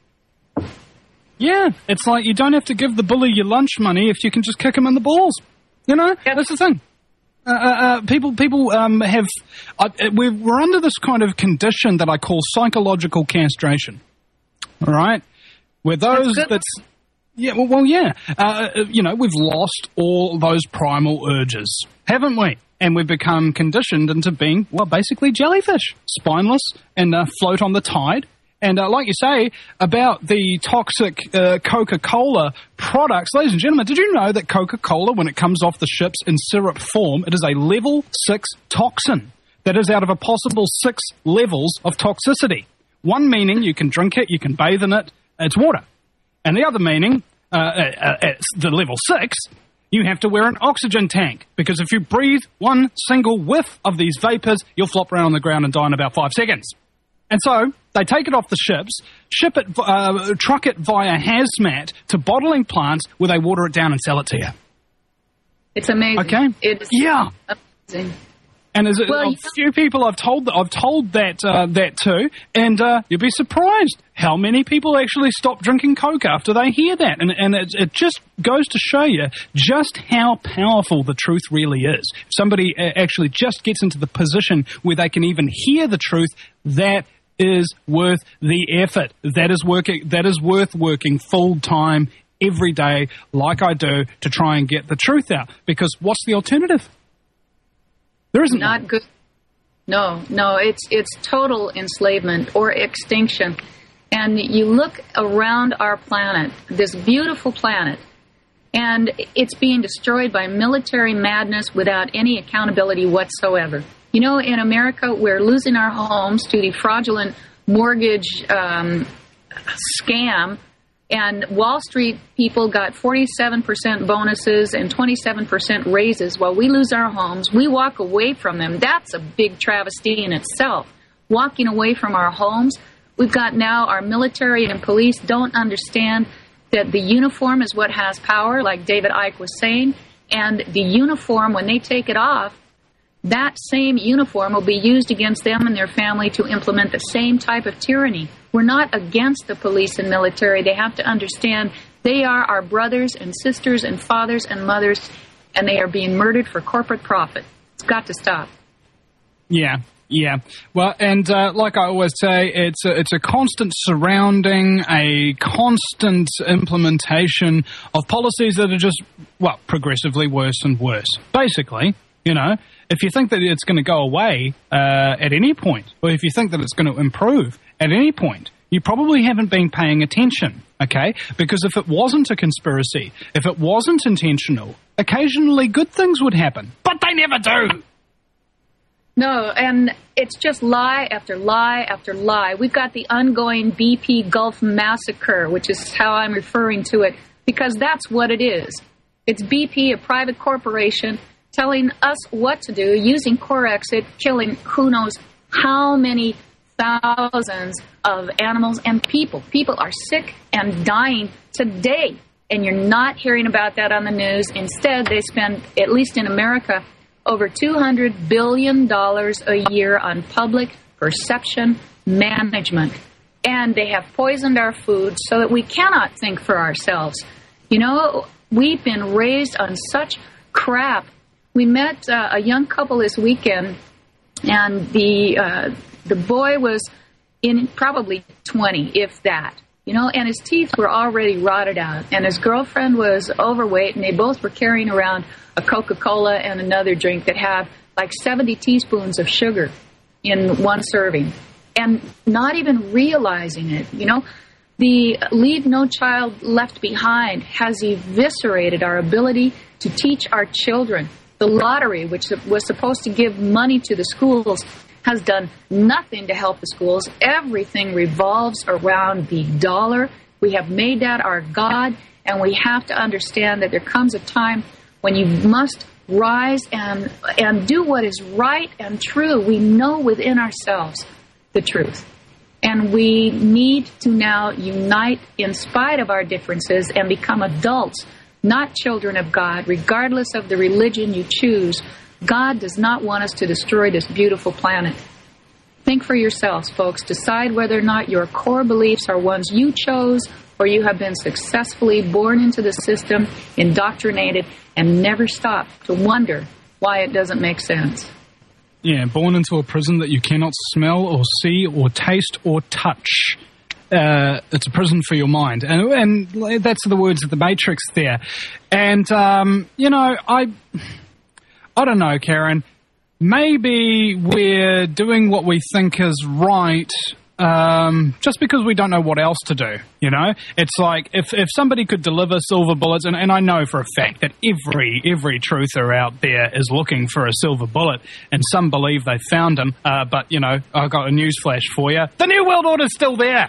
Speaker 2: Yeah, it's like you don't have to give the bully your lunch money if you can just kick him in the balls. You know, that's the thing. People have... we're under this kind of condition that I call psychological castration. All right? Where those that's... Yeah, you know, we've lost all those primal urges, haven't we? And we've become conditioned into being, well, basically jellyfish, spineless and float on the tide. And like you say, about the toxic Coca-Cola products, ladies and gentlemen, did you know that Coca-Cola, when it comes off the ships in syrup form, it is a level 6 toxin that is out of a possible 6 levels of toxicity. One meaning you can drink it, you can bathe in it, it's water. And the other meaning, at the level 6, you have to wear an oxygen tank, because if you breathe one single whiff of these vapors, you'll flop around on the ground and die in about 5 seconds. And so they take it off the ships, ship it, truck it via hazmat to bottling plants where they water it down and sell it to you.
Speaker 6: It's amazing.
Speaker 2: Okay.
Speaker 6: It's amazing.
Speaker 2: And there's a few people I've told that to, and you'll be surprised how many people actually stop drinking Coke after they hear that. And it just goes to show you just how powerful the truth really is. If somebody actually just gets into the position where they can even hear the truth, that is worth the effort. That is worth working full time every day, like I do, to try and get the truth out. Because what's the alternative? There isn't
Speaker 6: not
Speaker 2: one.
Speaker 6: Good. No, it's total enslavement or extinction. And you look around our planet, this beautiful planet, and it's being destroyed by military madness without any accountability whatsoever. You know, in America, we're losing our homes to the fraudulent mortgage scam, and Wall Street people got 47% bonuses and 27% raises while we lose our homes. We walk away from them. That's a big travesty in itself. Walking away from our homes. We've got now our military and police don't understand that the uniform is what has power, like David Icke was saying, and the uniform, when they take it off, that same uniform will be used against them and their family to implement the same type of tyranny. We're not against the police and military. They have to understand they are our brothers and sisters and fathers and mothers, and they are being murdered for corporate profit. It's got to stop.
Speaker 2: Yeah. Well, and like I always say, it's a constant surrounding, a constant implementation of policies that are just, well, progressively worse and worse. Basically, you know, if you think that it's going to go away at any point, or if you think that it's going to improve at any point, you probably haven't been paying attention, okay? Because if it wasn't a conspiracy, if it wasn't intentional, occasionally good things would happen. But they never do.
Speaker 6: No, and it's just lie after lie after lie. We've got the ongoing BP Gulf massacre, which is how I'm referring to it, because that's what it is. It's BP, a private corporation, telling us what to do, using Corexit, killing who knows how many thousands of animals and people. People are sick and dying today, and you're not hearing about that on the news. Instead, they spend, at least in America, over $200 billion a year on public perception management. And they have poisoned our food so that we cannot think for ourselves. You know, we've been raised on such crap. We met a young couple this weekend, and the boy was in probably 20, if that. You know, and his teeth were already rotted out, and his girlfriend was overweight, and they both were carrying around a Coca-Cola and another drink that had like 70 teaspoons of sugar in one serving, and not even realizing it. You know, the Leave No Child Left Behind has eviscerated our ability to teach our children. The lottery, which was supposed to give money to the schools, has done nothing to help the schools. Everything revolves around the dollar. We have made that our God, and we have to understand that there comes a time when you must rise and do what is right and true. We know within ourselves the truth. And we need to now unite in spite of our differences and become adults, not children of God, regardless of the religion you choose. God does not want us to destroy this beautiful planet. Think for yourselves, folks. Decide whether or not your core beliefs are ones you chose or you have been successfully born into the system, indoctrinated, and never stop to wonder why it doesn't make sense.
Speaker 2: Yeah, born into a prison that you cannot smell or see or taste or touch. It's a prison for your mind. And that's the words of the Matrix there. And, you know, I don't know, Karen. Maybe we're doing what we think is right just because we don't know what else to do, you know? It's like if somebody could deliver silver bullets, and I know for a fact that every truther out there is looking for a silver bullet, and some believe they found them, but, you know, I've got a news flash for you. The New World Order's still there!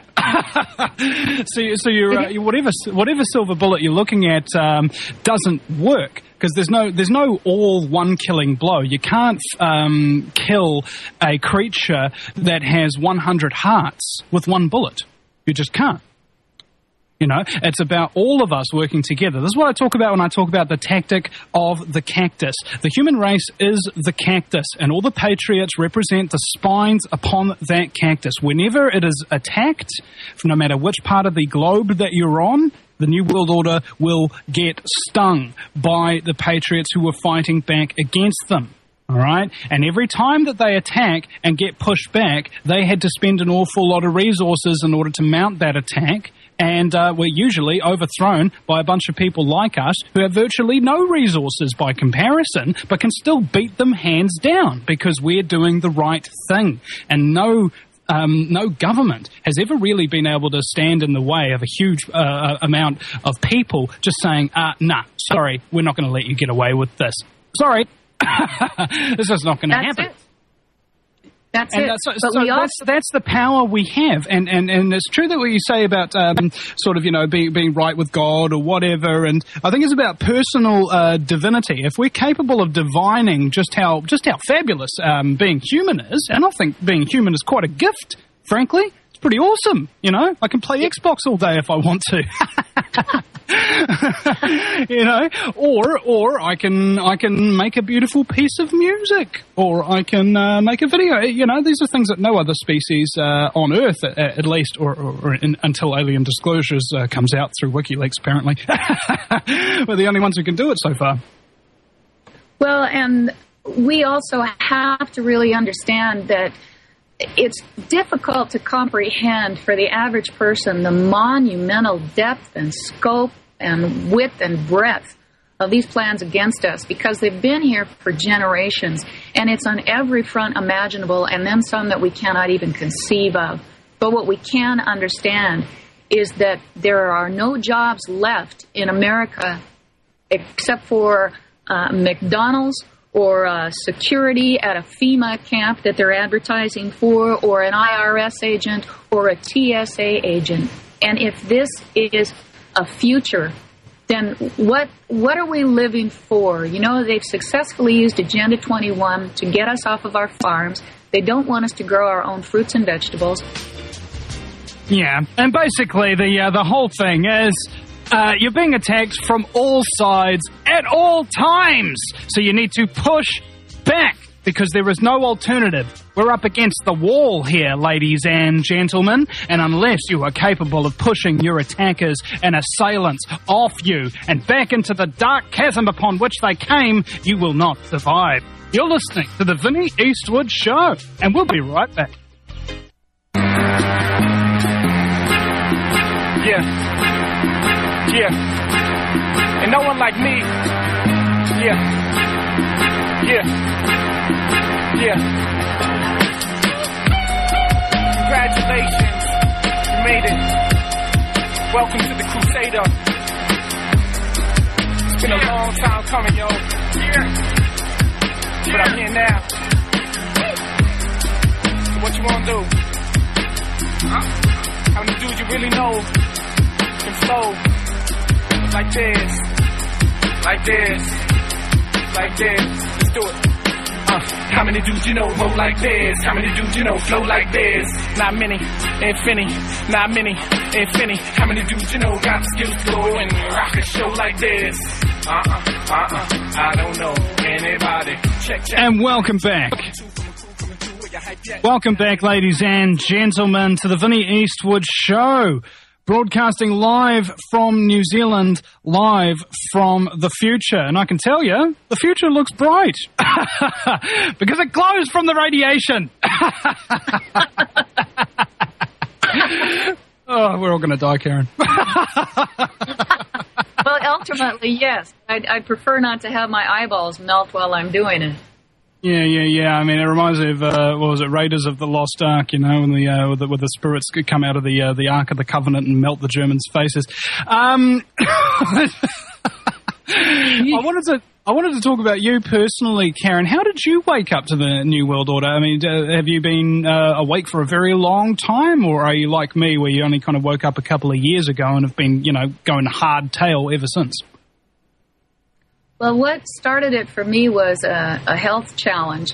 Speaker 2: so you're, whatever silver bullet you're looking at doesn't work. Because there's no all one killing blow. You can't kill a creature that has 100 hearts with one bullet. You just can't. You know, it's about all of us working together. This is what I talk about when I talk about the tactic of the cactus. The human race is the cactus, and all the patriots represent the spines upon that cactus. Whenever it is attacked, no matter which part of the globe that you're on, the New World Order will get stung by the patriots who are fighting back against them. All right? And every time that they attack and get pushed back, they had to spend an awful lot of resources in order to mount that attack. And we're usually overthrown by a bunch of people like us who have virtually no resources by comparison, but can still beat them hands down because we're doing the right thing. And no government has ever really been able to stand in the way of a huge amount of people just saying, nah, sorry, we're not going to let you get away with this. Sorry. This is not going to happen.
Speaker 6: That's it.
Speaker 2: That's the power we have, and it's true that what you say about sort of, you know, being right with God or whatever, and I think it's about personal divinity. If we're capable of divining just how fabulous being human is, and I think being human is quite a gift, frankly. It's pretty awesome, you know. I can play Xbox all day if I want to. You know, or I can make a beautiful piece of music, or I can make a video. You know, these are things that no other species on Earth, at least, until Alien Disclosures comes out through WikiLeaks, apparently. We're the only ones who can do it so far.
Speaker 6: Well, and we also have to really understand that it's difficult to comprehend for the average person the monumental depth and scope and width and breadth of these plans against us, because they've been here for generations, and it's on every front imaginable, and then some that we cannot even conceive of. But what we can understand is that there are no jobs left in America except for McDonald's or security at a FEMA camp that they're advertising for, or an IRS agent, or a TSA agent. And if this is a future, then what are we living for? You know, they've successfully used Agenda 21 to get us off of our farms. They don't want us to grow our own fruits and vegetables.
Speaker 2: Yeah, and basically the whole thing is you're being attacked from all sides at all times. So you need to push back because there is no alternative. We're up against the wall here, ladies and gentlemen, and unless you are capable of pushing your attackers and assailants off you and back into the dark chasm upon which they came, you will not survive. You're listening to the Vinnie Eastwood Show, and we'll be right back.
Speaker 7: Yeah, and no one like me. Yeah. Congratulations, you made it. Welcome to the Crusader. It's been a long time coming, yo. But I'm here now. So what you wanna do? How many dudes you really know can flow like this, like this, like this? Let's do it. How many dudes you know roll like this? How many dudes you know flow like this? Not many, infinity. Not many, infinity. How many dudes you know got the skills to go and rock a show like this? I don't know anybody. Check.
Speaker 2: And welcome back. Welcome back, ladies and gentlemen, to the Vinnie Eastwood Show. Broadcasting live from New Zealand, live from the future. And I can tell you, the future looks bright. Because it glows from the radiation. Oh, we're all going to die, Karen.
Speaker 6: Well, ultimately, yes. I'd prefer not to have my eyeballs melt while I'm doing it.
Speaker 2: Yeah. I mean, it reminds me of what was it, Raiders of the Lost Ark? You know, when the spirits could come out of the Ark of the Covenant and melt the Germans' faces. I wanted to talk about you personally, Karen. How did you wake up to the New World Order? I mean, have you been awake for a very long time, or are you like me, where you only kind of woke up a couple of years ago and have been, going hardtail ever since?
Speaker 6: Well, what started it for me was a health challenge,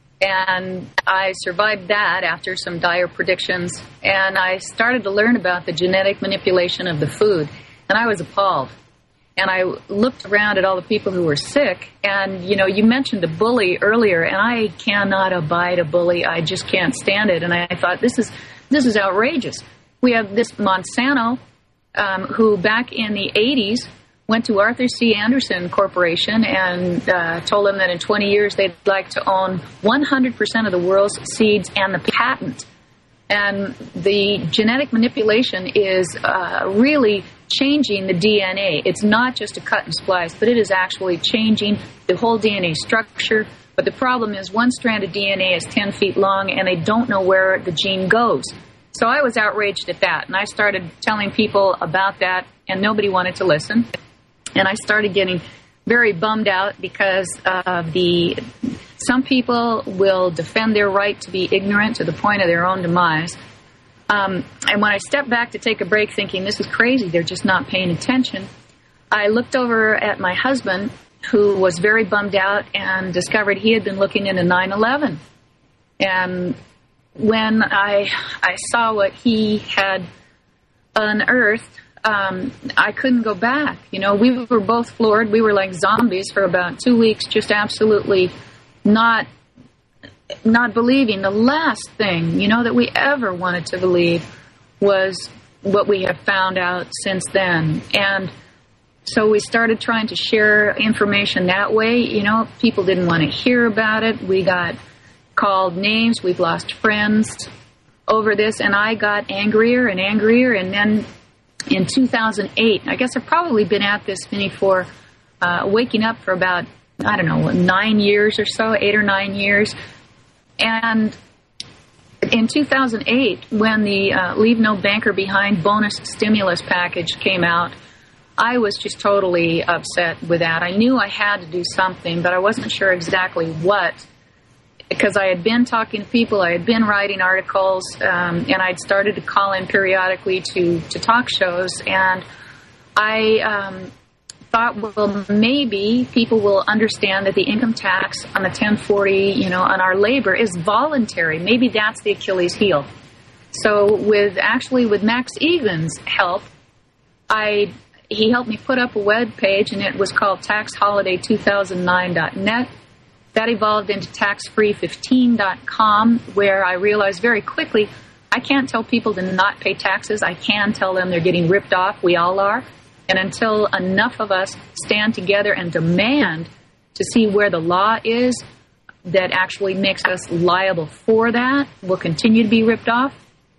Speaker 6: and I survived that after some dire predictions, and I started to learn about the genetic manipulation of the food, and I was appalled. And I looked around at all the people who were sick, and, you mentioned a bully earlier, and I cannot abide a bully. I just can't stand it, and I thought, this is outrageous. We have this Monsanto, who back in the 80s went to Arthur C. Anderson Corporation and told them that in 20 years they'd like to own 100% of the world's seeds and the patent. And the genetic manipulation is really changing the DNA. It's not just a cut and splice, but it is actually changing the whole DNA structure. But the problem is one strand of DNA is 10 feet long, and they don't know where the gene goes. So I was outraged at that, and I started telling people about that, and nobody wanted to listen. And I started getting very bummed out because of some people will defend their right to be ignorant to the point of their own demise. And when I stepped back to take a break thinking, this is crazy, they're just not paying attention, I looked over at my husband, who was very bummed out, and discovered he had been looking into 9/11. And when I saw what he had unearthed, I couldn't go back. We were both floored. We were like zombies for about 2 weeks, just absolutely not believing. The last thing, that we ever wanted to believe was what we have found out since then. And so we started trying to share information that way. People didn't want to hear about it. We got called names. We've lost friends over this. And I got angrier and angrier. And then in 2008, I guess I've probably been at this, Vinny, for waking up for about, 9 years or so, 8 or 9 years. And in 2008, when the Leave No Banker Behind bonus stimulus package came out, I was just totally upset with that. I knew I had to do something, but I wasn't sure exactly what, because I had been talking to people, I had been writing articles, and I'd started to call in periodically to talk shows, and I thought, well, maybe people will understand that the income tax on the 1040, on our labor is voluntary. Maybe that's the Achilles heel. So with Max Egan's help, he helped me put up a web page, and it was called taxholiday2009.net. That evolved into taxfree15.com, where I realized very quickly I can't tell people to not pay taxes. I can tell them they're getting ripped off. We all are. And until enough of us stand together and demand to see where the law is that actually makes us liable for that, we'll continue to be ripped off.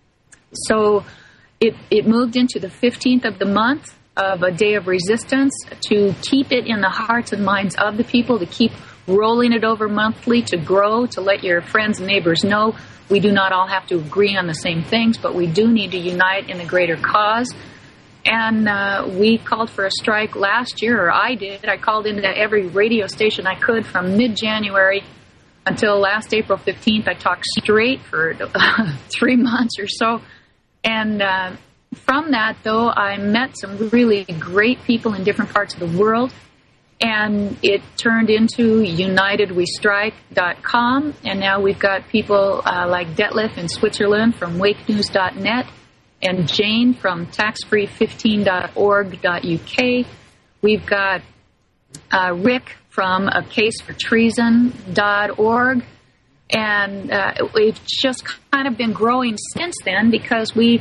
Speaker 6: So it moved into the 15th of the month of a day of resistance to keep it in the hearts and minds of the people, to keep rolling it over monthly, to grow, to let your friends and neighbors know we do not all have to agree on the same things, but we do need to unite in the greater cause. And we called for a strike last year, or I did. I called into every radio station I could from mid-January until last April 15th. I talked straight for 3 months or so. And from that, though, I met some really great people in different parts of the world. And it turned into UnitedWeStrike.com. And now we've got people like Detlef in Switzerland from WakeNews.net, and Jane from taxfree15.org.uk. We've got Rick from acasefortreason.org. And we've just kind of been growing since then, because we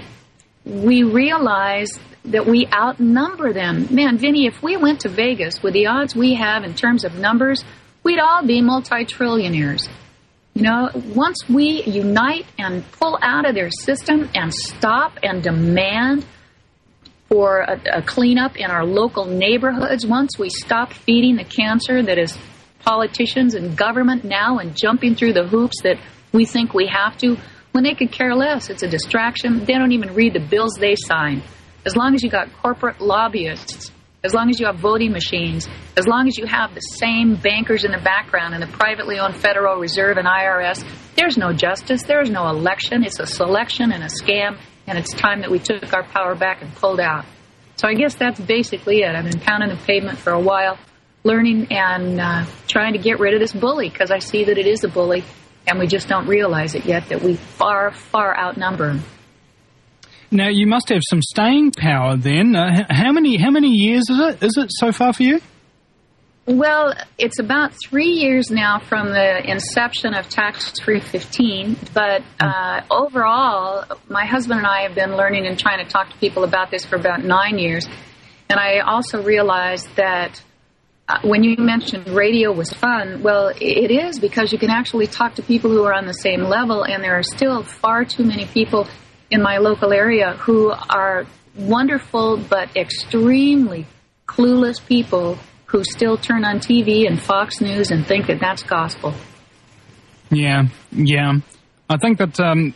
Speaker 6: realized that we outnumber them. Man, Vinny, if we went to Vegas with the odds we have in terms of numbers, we'd all be multi-trillionaires. Once we unite and pull out of their system and stop and demand for a cleanup in our local neighborhoods, once we stop feeding the cancer that is politicians and government now and jumping through the hoops that we think we have to, when they could care less, it's a distraction. They don't even read the bills they sign. As long as you got corporate lobbyists, as long as you have voting machines, as long as you have the same bankers in the background and the privately owned Federal Reserve and IRS, there's no justice, there's no election. It's a selection and a scam, and it's time that we took our power back and pulled out. So I guess that's basically it. I've been pounding the pavement for a while, learning and trying to get rid of this bully, because I see that it is a bully, and we just don't realize it yet, that we far, far outnumber him.
Speaker 2: Now, you must have some staying power then. How many years is it so far for you?
Speaker 6: Well, it's about 3 years now from the inception of Tax Free 15, but overall, my husband and I have been learning and trying to talk to people about this for about 9 years, and I also realized that when you mentioned radio was fun, well, it is, because you can actually talk to people who are on the same level, and there are still far too many people in my local area who are wonderful but extremely clueless people who still turn on TV and Fox News and think that that's gospel.
Speaker 2: Yeah. I think that,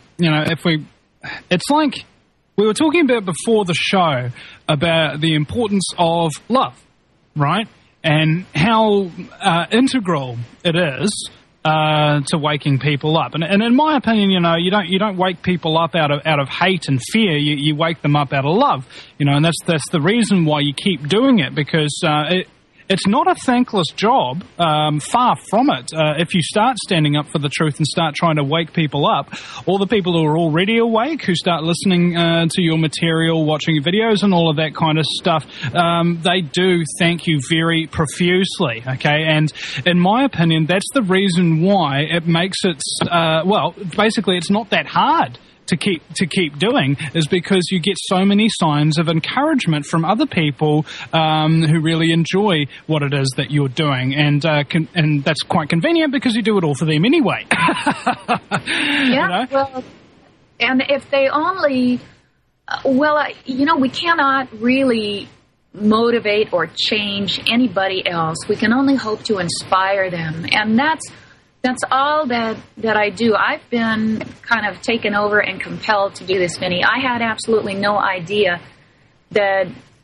Speaker 2: it's like we were talking about before the show about the importance of love, right? And how integral it is to waking people up. And in my opinion, you don't wake people up out of hate and fear. You wake them up out of love. And that's the reason why you keep doing it, because it's not a thankless job, far from it. If you start standing up for the truth and start trying to wake people up, all the people who are already awake, who start listening to your material, watching your videos and all of that kind of stuff, they do thank you very profusely, okay? And in my opinion, that's the reason why it makes it, basically it's not that hard to keep doing, is because you get so many signs of encouragement from other people who really enjoy what it is that you're doing, and that's quite convenient because you do it all for them anyway.
Speaker 6: Yeah, well, and if they only, we cannot really motivate or change anybody else. We can only hope to inspire them, and that's all that I do. I've been kind of taken over and compelled to do this, Vinny. I had absolutely no idea that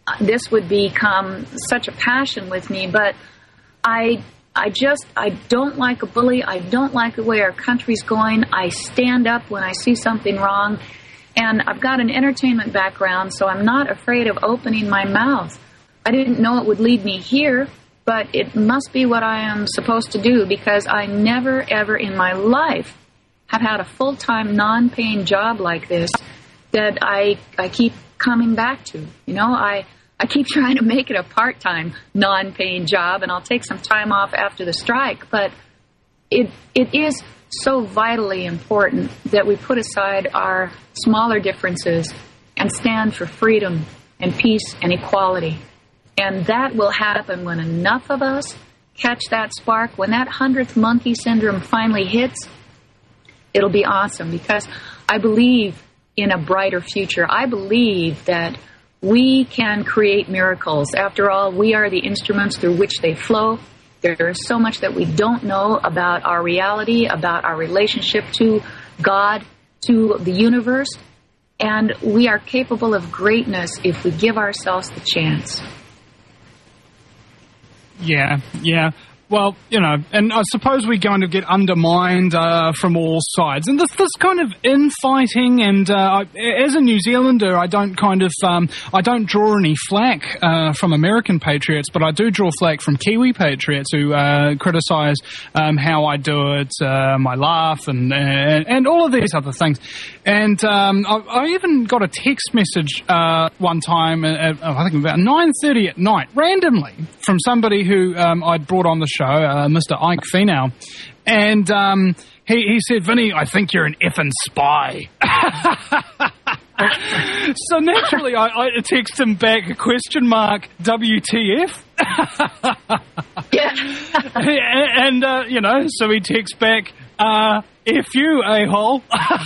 Speaker 6: this would become such a passion with me. But I don't like a bully. I don't like the way our country's going. I stand up when I see something wrong. And I've got an entertainment background, so I'm not afraid of opening my mouth. I didn't know it would lead me here, but it must be what I am supposed to do, because I never, ever in my life have had a full-time, non-paying job like this that I keep coming back to. You know, I keep trying to make it a part-time, non-paying job, and I'll take some time off after the strike, but it is so vitally important that we put aside our smaller differences and stand for freedom and peace and equality. And that will happen when enough of us catch that spark. When that 100th monkey syndrome finally hits, it'll be awesome, because I believe in a brighter future. I believe that we can create miracles. After all, we are the instruments through which they flow. There is so much that we don't know about our reality, about our relationship to God, to the universe, and we are capable of greatness if we give ourselves the chance.
Speaker 2: Yeah. Well, you know, and I suppose we're going to get undermined from all sides. And this kind of infighting, and as a New Zealander, I don't draw any flack from American patriots, but I do draw flack from Kiwi patriots who criticise how I do it, my laugh, and all of these other things. And I even got a text message one time, I think about 9:30 at night, randomly, from somebody who I'd brought on the show, Mr. Ike Finau, and he said, "Vinny, I think you're an effing spy." So naturally, I text him back, WTF?
Speaker 6: Yeah.
Speaker 2: And you know, so he texts back, F you, a-hole.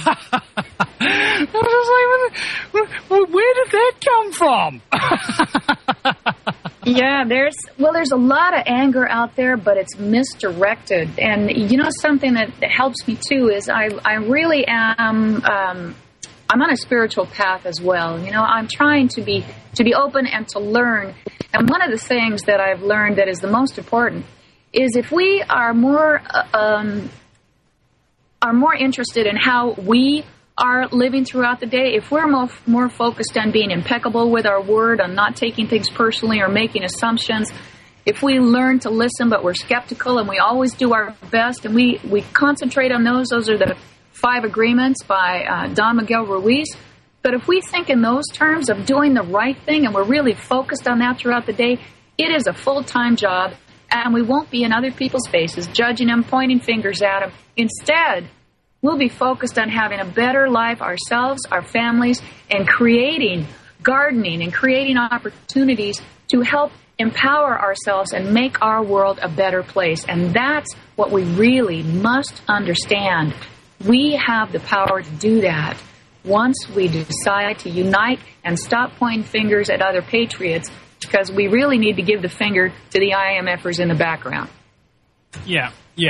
Speaker 2: I was just like, where did that come from?
Speaker 6: Yeah, there's a lot of anger out there, but it's misdirected. And you know, something that helps me too is I really am I'm on a spiritual path as well. You know, I'm trying to be open and to learn. And one of the things that I've learned that is the most important is if we are more interested in how we are living throughout the day, if we're more focused on being impeccable with our word, on not taking things personally or making assumptions, if we learn to listen but we're skeptical and we always do our best and we concentrate on those are the 5 agreements by Don Miguel Ruiz. But if we think in those terms of doing the right thing and we're really focused on that throughout the day, it is a full-time job, and we won't be in other people's faces, judging them, pointing fingers at them. Instead, we'll be focused on having a better life ourselves, our families, and creating gardening and creating opportunities to help empower ourselves and make our world a better place. And that's what we really must understand. We have the power to do that once we decide to unite and stop pointing fingers at other patriots, because we really need to give the finger to the IMFers in the background. Yeah.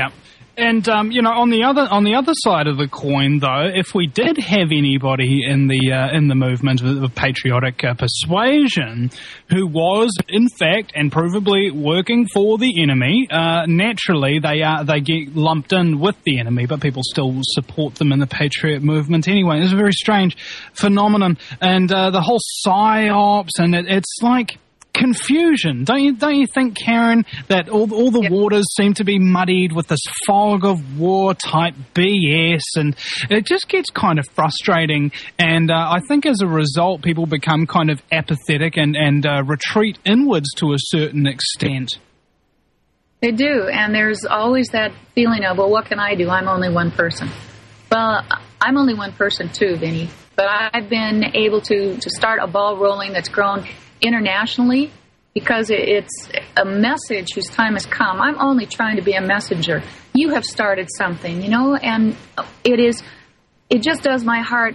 Speaker 2: And you know, on the other side of the coin, though, if we did have anybody in the movement of patriotic persuasion who was, in fact, and provably working for the enemy, naturally they get lumped in with the enemy, but people still support them in the patriot movement anyway. It's a very strange phenomenon, and the whole psyops, and it's like confusion. Don't you think, Karen, that all the waters seem to be muddied with this fog of war type BS, and it just gets kind of frustrating, and I think as a result people become kind of apathetic and retreat inwards to a certain extent.
Speaker 6: They do, and there's always that feeling of, well, what can I do? I'm only one person. Well, I'm only one person too, Vinny, but I've been able to start a ball rolling that's grown internationally, because it's a message whose time has come. I'm only trying to be a messenger. You have started something, you know, and it just does my heart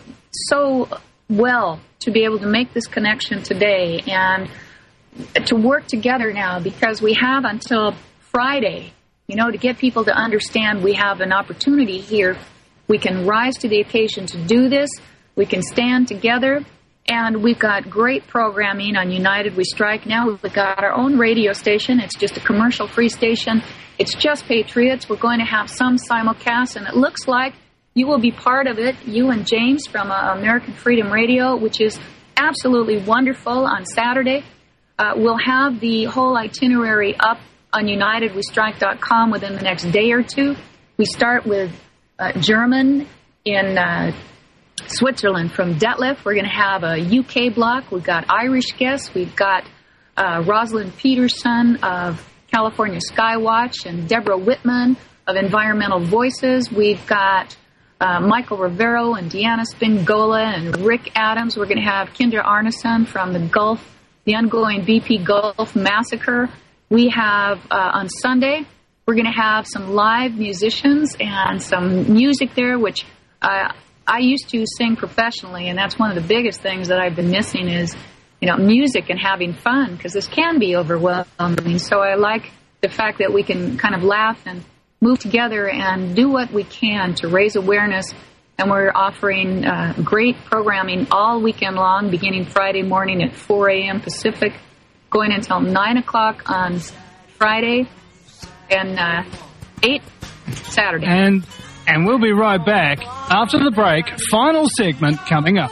Speaker 6: so well to be able to make this connection today and to work together now, because we have until Friday, you know, to get people to understand we have an opportunity here. We can rise to the occasion to do this. We can stand together And we've got great programming on United We Strike now. We've got our own radio station. It's just a commercial-free station. It's just Patriots. We're going to have some simulcasts, and it looks like you will be part of it, you and James from American Freedom Radio, which is absolutely wonderful on Saturday. We'll have the whole itinerary up on UnitedWeStrike.com within the next day or two. We start with German in Switzerland from Detlef. We're going to have a UK block. We've got Irish guests. We've got Rosalind Peterson of California Skywatch and Deborah Whitman of Environmental Voices. We've got Michael Rivero and Deanna Spingola and Rick Adams. We're going to have Kendra Arneson from the ongoing BP Gulf Massacre. We have on Sunday, we're going to have some live musicians and some music there, which I used to sing professionally, and that's one of the biggest things that I've been missing is, music and having fun, because this can be overwhelming. So I like the fact that we can kind of laugh and move together and do what we can to raise awareness. And we're offering great programming all weekend long, beginning Friday morning at 4 a.m. Pacific, going until 9 o'clock on Friday, and 8 Saturday.
Speaker 2: And we'll be right back after the break. Final segment coming up.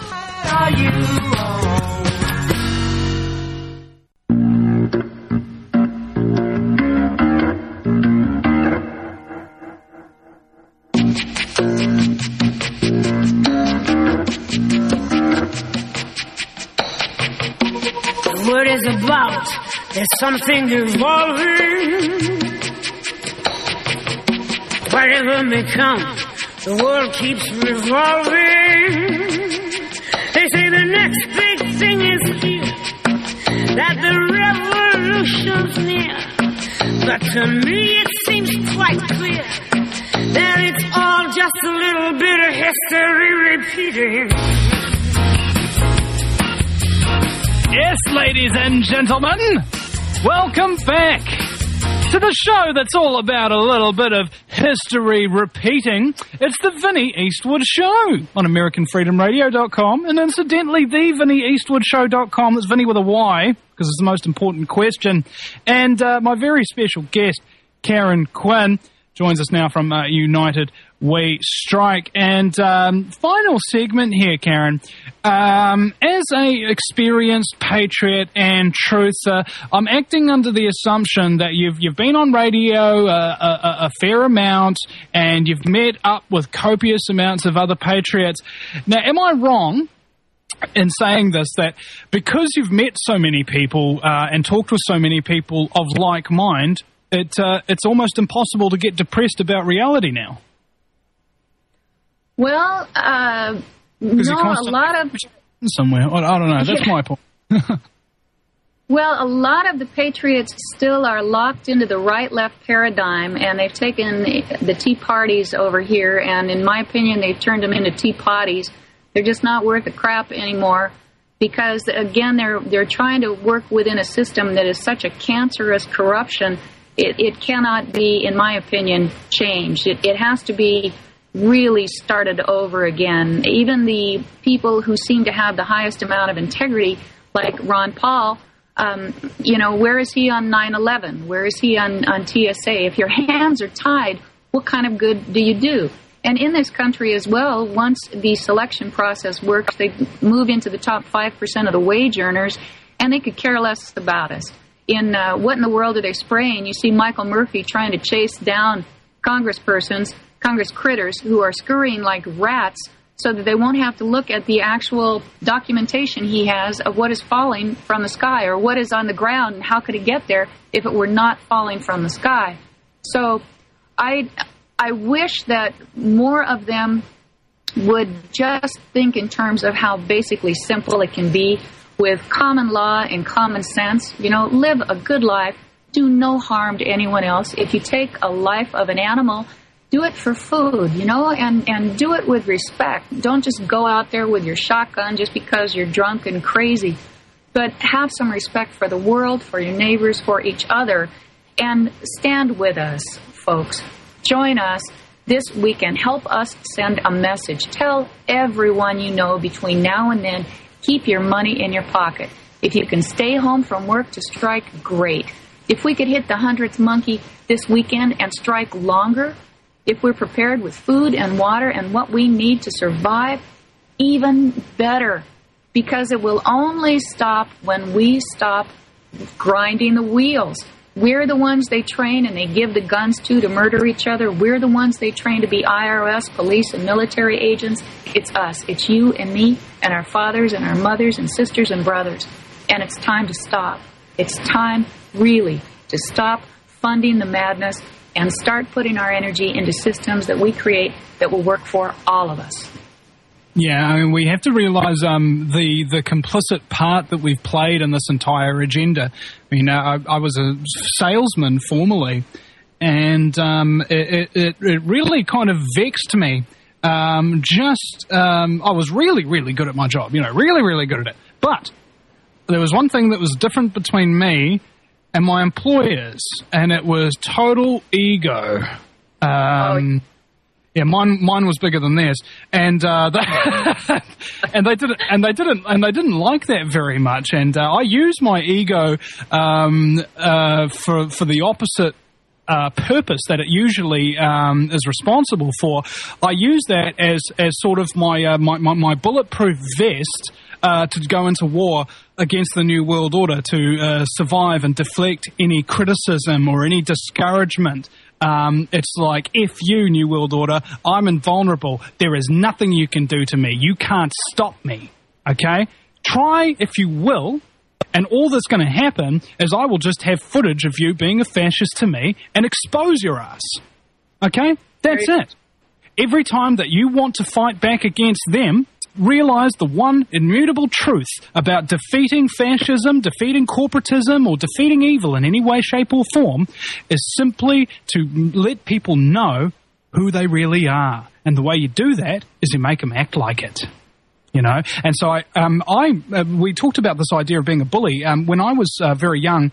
Speaker 8: The word is about, there's something evolving. Whatever may come, the world keeps revolving. They say the next big thing is here, that the revolution's near. But to me it seems quite clear that it's all just a little bit of history repeating.
Speaker 2: Yes, ladies and gentlemen, welcome back to the show that's all about a little bit of history repeating. It's the Vinnie Eastwood Show on AmericanFreedomRadio.com, and incidentally, the VinnieEastwoodShow.com. That's Vinnie with a Y, because it's the most important question. And my very special guest, Karen Quinn, joins us now from United We Strike. And final segment here, Karen. As a experienced patriot and truther, I'm acting under the assumption that you've been on radio a fair amount, and you've met up with copious amounts of other patriots. Now, am I wrong in saying this, that because you've met so many people and talked with so many people of like mind, it's almost impossible to get depressed about reality now?
Speaker 6: Well, no, a lot of...
Speaker 2: Somewhere. I don't know. That's my point.
Speaker 6: Well, a lot of the patriots still are locked into the right-left paradigm, and they've taken the tea parties over here, and in my opinion, they've turned them into tea potties. They're just not worth a crap anymore, because, again, they're trying to work within a system that is such a cancerous corruption. It cannot be, in my opinion, changed. It has to be really started over again. Even the people who seem to have the highest amount of integrity, like Ron Paul, where is he on 9/11? Where is he on TSA? If your hands are tied, what kind of good do you do? And in this country as well, once the selection process works, they move into the top 5% of the wage earners, and they could care less about us. In What in the World Are They Spraying? You see Michael Murphy trying to chase down Congress critters who are scurrying like rats so that they won't have to look at the actual documentation he has of what is falling from the sky or what is on the ground and how could it get there if it were not falling from the sky. So I wish that more of them would just think in terms of how basically simple it can be with common law and common sense. Live a good life. Do no harm to anyone else. If you take a life of an animal, do it for food, and do it with respect. Don't just go out there with your shotgun just because you're drunk and crazy. But have some respect for the world, for your neighbors, for each other, and stand with us, folks. Join us this weekend. Help us send a message. Tell everyone you know between now and then, keep your money in your pocket. If you can stay home from work to strike, great. If we could hit the 100th monkey this weekend and strike longer, if we're prepared with food and water and what we need to survive, even better. Because it will only stop when we stop grinding the wheels. We're the ones they train and they give the guns to murder each other. We're the ones they train to be IRS, police, and military agents. It's us. It's you and me and our fathers and our mothers and sisters and brothers. And it's time to stop. It's time, really, to stop funding the madness and start putting our energy into systems that we create that will work for all of us.
Speaker 2: Yeah, I mean, we have to realize the complicit part that we've played in this entire agenda. I mean, I was a salesman formerly, and it really kind of vexed me. I was really, really good at my job, really, really good at it. But there was one thing that was different between me and my employers, and it was total ego. Yeah, mine was bigger than theirs, and they didn't like that very much. And I used my ego for the opposite purpose that it usually is responsible for. I use that as sort of my bulletproof vest to go into war against the New World Order, to survive and deflect any criticism or any discouragement. It's like, F you, New World Order, I'm invulnerable. There is nothing you can do to me. You can't stop me. Okay? Try, if you will, and all that's going to happen is I will just have footage of you being a fascist to me and expose your ass. Okay? That's it. Every time that you want to fight back against them, realize the one immutable truth about defeating fascism, defeating corporatism, or defeating evil in any way, shape, or form is simply to let people know who they really are. And the way you do that is you make them act like it. And so we talked about this idea of being a bully. When I was very young,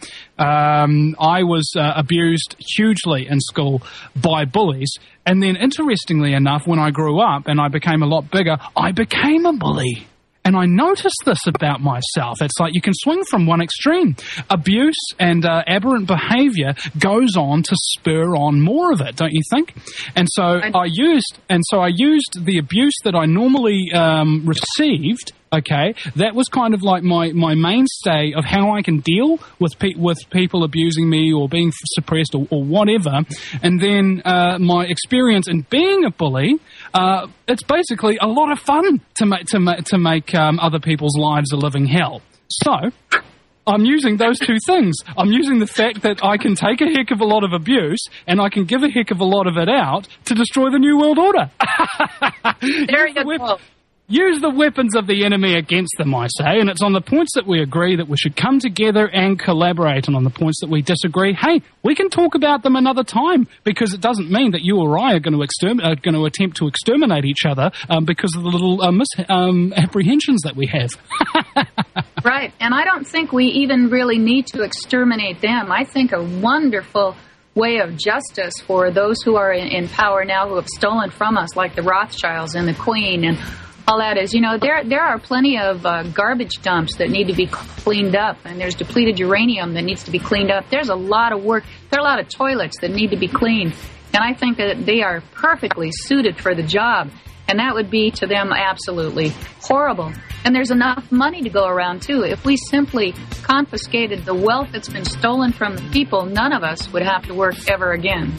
Speaker 2: I was abused hugely in school by bullies. And then, interestingly enough, when I grew up and I became a lot bigger, I became a bully. And I noticed this about myself. It's like you can swing from one extreme. Abuse and aberrant behavior goes on to spur on more of it, don't you think? And so I used the abuse that I normally received. Okay, that was kind of like my mainstay of how I can deal with people abusing me or being suppressed or whatever. And then my experience in being a bully, it's basically a lot of fun to make other people's lives a living hell. So I'm using those two things. I'm using the fact that I can take a heck of a lot of abuse and I can give a heck of a lot of it out to destroy the New World Order.
Speaker 6: There you go.
Speaker 2: Use the weapons of the enemy against them, I say, and it's on the points that we agree that we should come together and collaborate, and on the points that we disagree, hey, we can talk about them another time, because it doesn't mean that you or I are going to attempt to exterminate each other because of the little apprehensions that we have.
Speaker 6: Right, and I don't think we even really need to exterminate them. I think a wonderful way of justice for those who are in power now who have stolen from us, like the Rothschilds and the Queen and all that is, there are plenty of garbage dumps that need to be cleaned up, and there's depleted uranium that needs to be cleaned up. There's a lot of work. There are a lot of toilets that need to be cleaned, and I think that they are perfectly suited for the job, and that would be to them absolutely horrible. And there's enough money to go around, too. If we simply confiscated the wealth that's been stolen from the people, none of us would have to work ever again.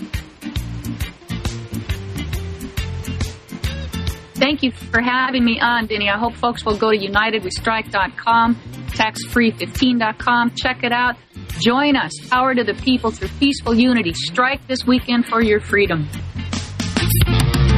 Speaker 6: Thank you for having me on, Denny. I hope folks will go to UnitedWeStrike.com, taxfree15.com. Check it out. Join us. Power to the people through peaceful unity. Strike this weekend for your freedom.